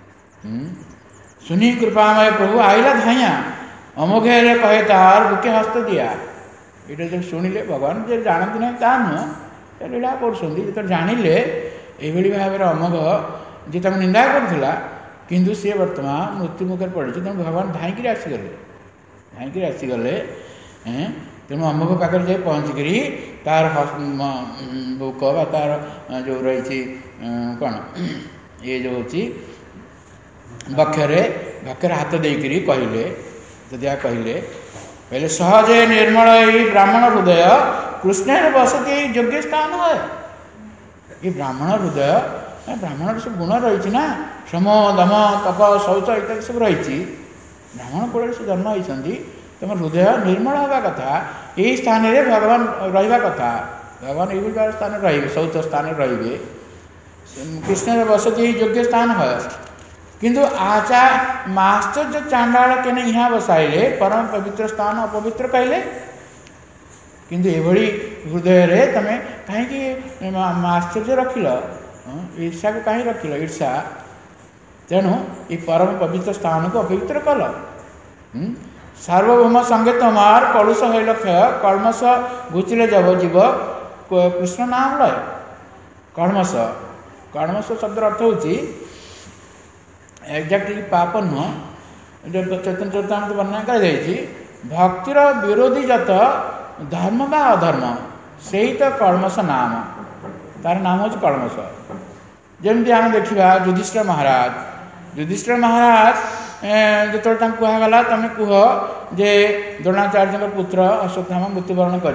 सुनी कृपामय प्रभु आईला धाइया अमोघे कहे तार बुके हस्त दिया। ये जो शुणिले भगवान जो जानती ना ता नुह लीला कर जानिले ये भाव में अमोघ जी तक निंदा करा किंतु सी वर्तमान मृत्यु मुखे पड़ी तेणु भगवान धाईक आसीगले धाईक आसीगले तेणु अमोघ पाखे जाए पहुँचिकी तार बुक बा तार जो रही कौन ये जो हूँ बक्षरे बक्षर हाथ देकर कहले जदिया कहले कहले सहजे निर्मल ब्राह्मण हृदय कृष्ण बसती योग्य स्थान है। ये ब्राह्मण हृदय ब्राह्मण सब गुण रही ना श्रम दम तप शौच इत्यादि सब रही ब्राह्मण कूल से जन्म होती तुम हृदय निर्मल हवा कथा यही स्थान रे भगवान रहा कथा भगवान ये स्थान रे शौच स्थान रे कृष्ण बसती योग्य स्थान है। किंतु आचा माश्चर्य चांडाल के यहाँ बसाइले परम पवित्र स्थान अपवित्र कहले किंतु एभली हृदय रे तमें कहीं आश्चर्य रखिल ईर्षा को कहीं रखिल ईर्षा तेणु ये परम पवित्र स्थान को अपवित्र कल। सार्वभौम संगे तमार कलुष हईल क्षय कलमस घुचिले जब जीव कृष्ण नाम लय कलमस कलमस शब्द अर्थ होची एक्जाक्टली पाप नुह जो चैतन्य चरितामृत वर्णना कर भक्तिर विरोधी जत धर्म बा अधर्म से ही तो कलमस नाम तार नाम हूँ कलमस। जमती आम देखा युधिष्ठिर महाराज युधिष्ठिर महाराज जो कहगला तुम कह जे द्रोणाचार्य पुत्र अश्वत्थामा मृत्युवरण कर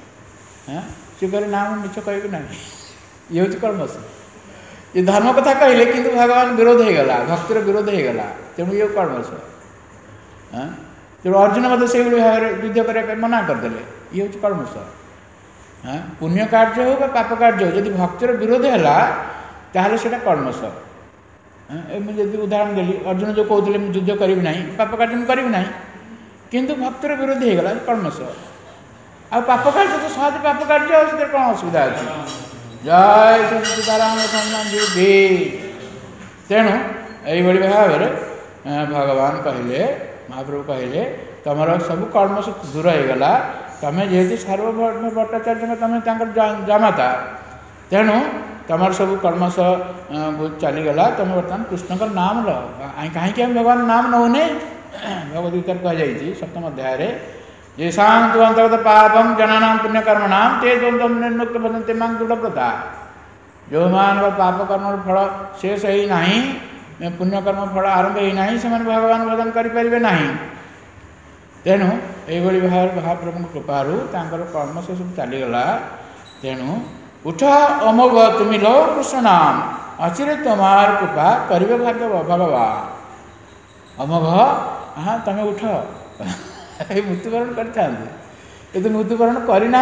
नाम मिछ कह ना ये हूँ कलमस ये धर्म कथा कहले किंतु भगवान विरोध हो गला भक्तिर विरोध हो गला तेणु ये कलमस। तेणु अर्जुन मत से भाव में युद्ध करने मना करदे ये हूँ कलमस। पुण्य कार्य हो पाप कार्य हो जदि भक्तिर विरोध है ताहले सेटा कलमस। मुझे उदाहरण देली अर्जुन जो कहते युद्ध करी ना पाप कार्य मुझे करी ना किंतु भक्तिर विरोध हो गला कलमस। आ पाप कार्य तो सहज पाप कार्य से कौन असुविधा अच्छी जय श्री सीताराम जी। तेणु यही भाव में भगवान कहले महाप्रभु कहले तुम सब कलमस दूर हो गला तुम जेहेतु सार्वभौम भट्टाचार्य तुम जामाता तेणु तुम सब कलमस चलीगला तुम बर्तमान कृष्ण का नाम लो कहीं हम भगवान नाम नौने भगवदगीता कहुई सप्तम अध्याय ये शांत अंतर्गत पापम जनाना पुण्यकर्मणाम ते द्वंद्व निर्मुक्त बदंते मांग दृढ़ प्रथा जो मान पाप कर्म फल शेष ही नहीं पुण्यकर्म फल आरंभ ही नहीं से भगवान भजन करें ना। तेणु यही भाव महाप्रभु कृपारू कर्म से सब चलीगला। तेणु उठ अमोघ तुम लो कृष्ण नाम अचिरे तुमार कृपा करिवे भाग्य भगवान अमोघ हाँ तुम उठ मृत्युवरण कर मृत्युवरण करना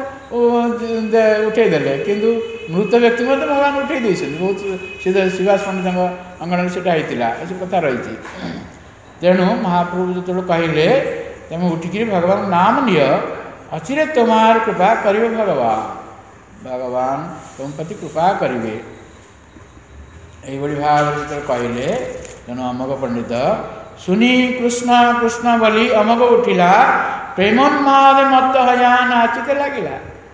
उठे देले किंतु मृत व्यक्ति भगवान उठे बहुत सीधा शिवास पंडित अंगण से सब कथा रही। तेणु महाप्रभु जो कहले तुम उठिकी भगवान नाम निय अचिरे तुमार कृपा करिवे भगवान भगवान तुम प्रति कृपा करेंगे यही भाव जो कहले तेणु अमोघ पंडित सुनी कृष्ण कृष्ण बोली अमोघ उठिला प्रेमोन्माद मत हया नाचिते लगिला।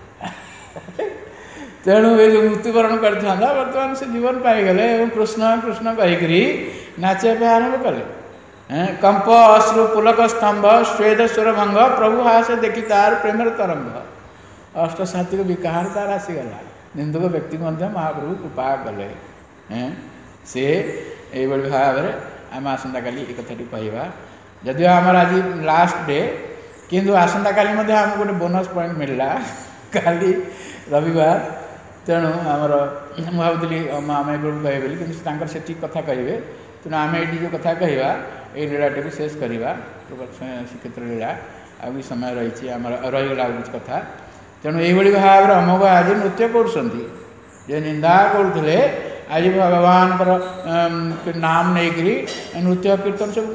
तेणु ये जो मृत्युवरण करता बर्तमान से जीवन पाईगले कृष्ण कृष्ण कहीकि नाचे आरंभ कले। कंप अश्रु पुलक स्तंभ स्वेद स्वर भंग प्रभु हास देखी तार प्रेमर तरंग अष्ट सात्विक विकार तार आसीगला। निंदुक व्यक्ति महाप्रभु कृपा कले सी ये भाव में आम आसंता काली एक कथाटी कहवा जदिव आमर आज लास्ट डे किंतु आसंता काली आम गोटे बोनस पॉइंट मिलला काली रविवार तेणु आमर भावुली आम प्रभु कहे बोली कि से कथा कहे तेणु आम ये जो कथा कहवा ये लीलाटी को शेष करवा श्रीक्षेत्र लीला आगे समय रही आम रहीगला किसी कथा तेणु ये भाव में अमोघ आज नृत्य कर निंदा करुले आज भगवान नाम नहीं नृत्य कीर्तन सब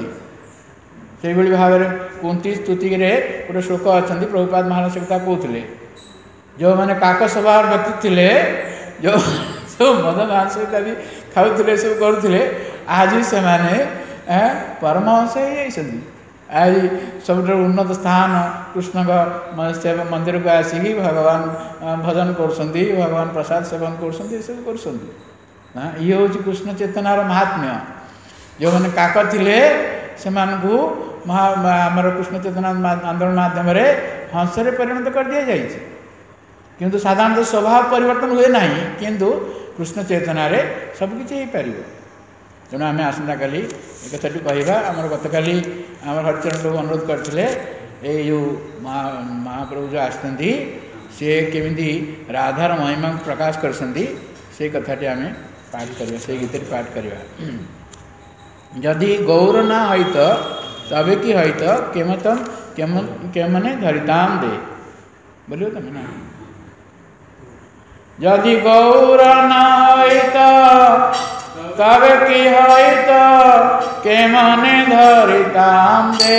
कर भाव में कुंती स्तुति गोटे श्लोक अच्छा प्रभुपाद महाराज कथा कहते जो मैंने काक स्वभाव व्यक्ति थे जो सब मद मांस इत्यादि खाऊले सब करुले आज से परमहंस हो आज सब उन्नत स्थान कृष्ण मंदिर को आसिक भगवान भजन कर भगवान प्रसाद सेवन कर सब कर ये हूँ कृष्ण चेतनार महात्म्य जो मैंने काक थे से आमर कृष्ण चेतना आंदोलन माध्यम हंस परिणत कर दि जाए किंतु साधारणतः स्वभाव परिवर्तन हुए ना किंतु कृष्ण चेतना सबकि हो पार तेणु आम आसंता काली एक कथाटी कहवा आमर गत काली आम हरिचरण प्रभु अनुरोध करते ये जो महाप्रभु जो आसती सी केमी राधार महिमा प्रकाश कर कथाटी आम पाठ करवा से गीत पाठ करवा जदि गौर ना हईत तबे कि हईत केमतम केमने धरिताम दे बोलियो तुम ना जदि गौर ना हईत तब कि हईत के मने धरिताम दे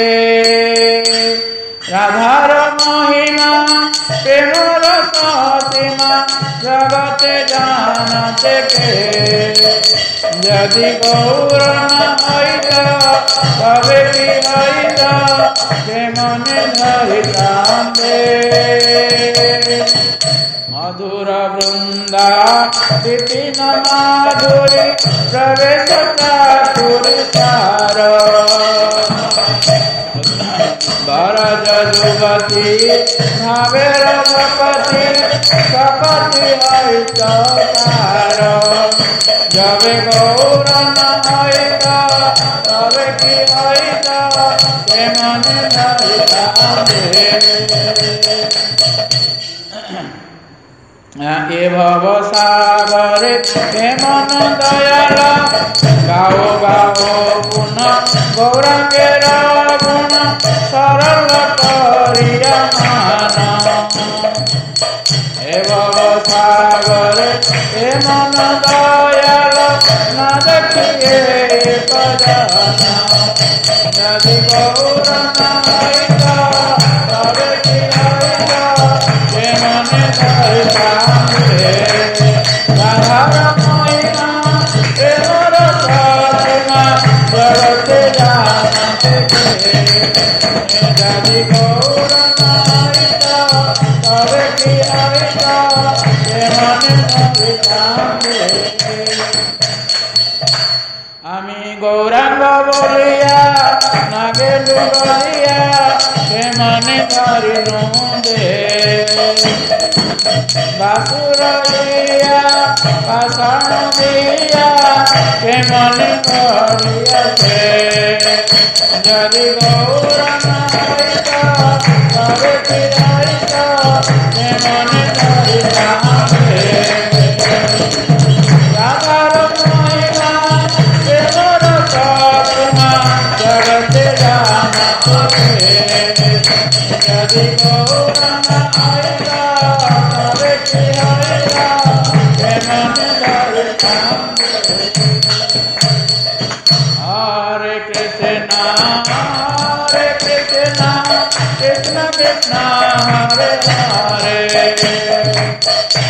राधार महिमा प्रेमर सीमा जगते जानते के यदि गौर न हईत तब कि हईत के मने धरिताम दे मधुर वृंदा विपिन माधुरी प्रवेश चातुर भरज युवती भावे रघुपति सपति हईत तार जब गौर न हईत तब कि हईत के मने धरिताम दे ये भव सागर हे मन दयाल गाओ गाओ गुण गौरांगेर गुण सरल करिया मान हे भव सागर हे मन दयाल न देखिए कजना यदि गौर न हईत तब कि हईत के मने धरिताम दे राधार महिमा प्रेमर सीमा जगते जानते के यदि गौर न हईत तब कि हईत के मने धरिताम दे आमी गौरांग बोलिया नागे डुगरिया के मने धरिनु दे बासुरिया पाषाण दिया के मने धरिया से यदि गौर न हईत तब कि हईत के मने धरिताम दे राधार महिमा प्रेमर सीमा जगते जानते यदि गौर न हईत तब कि हईत के मने धरिताम दे हरे कृष्ण हरे कृष्ण कृष्ण कृष्ण हरे हरे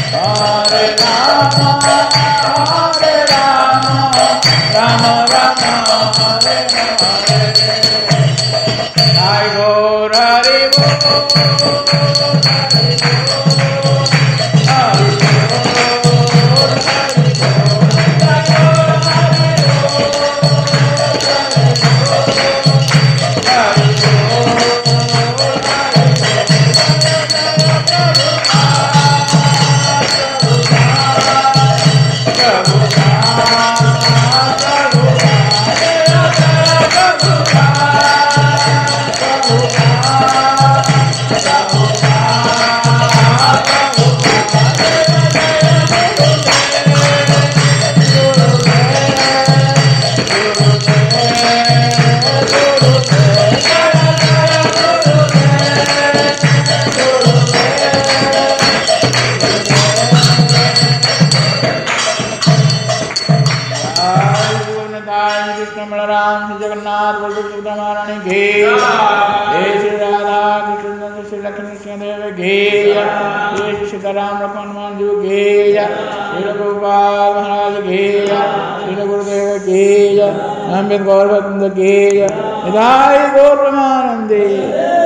हरे राम हरे राम राम राम जगन्नाथ बलदेव महारानी घे श्री राधा कृष्ण श्री लक्ष्मी सिंहदेव घे श्री सीताराम लक्ष्मण हनुमान जी घे श्री गोपाल महाराज घे श्री गुरुदेव घे अमृत गौर घे निधाय गौर ब्रह्मानंदे।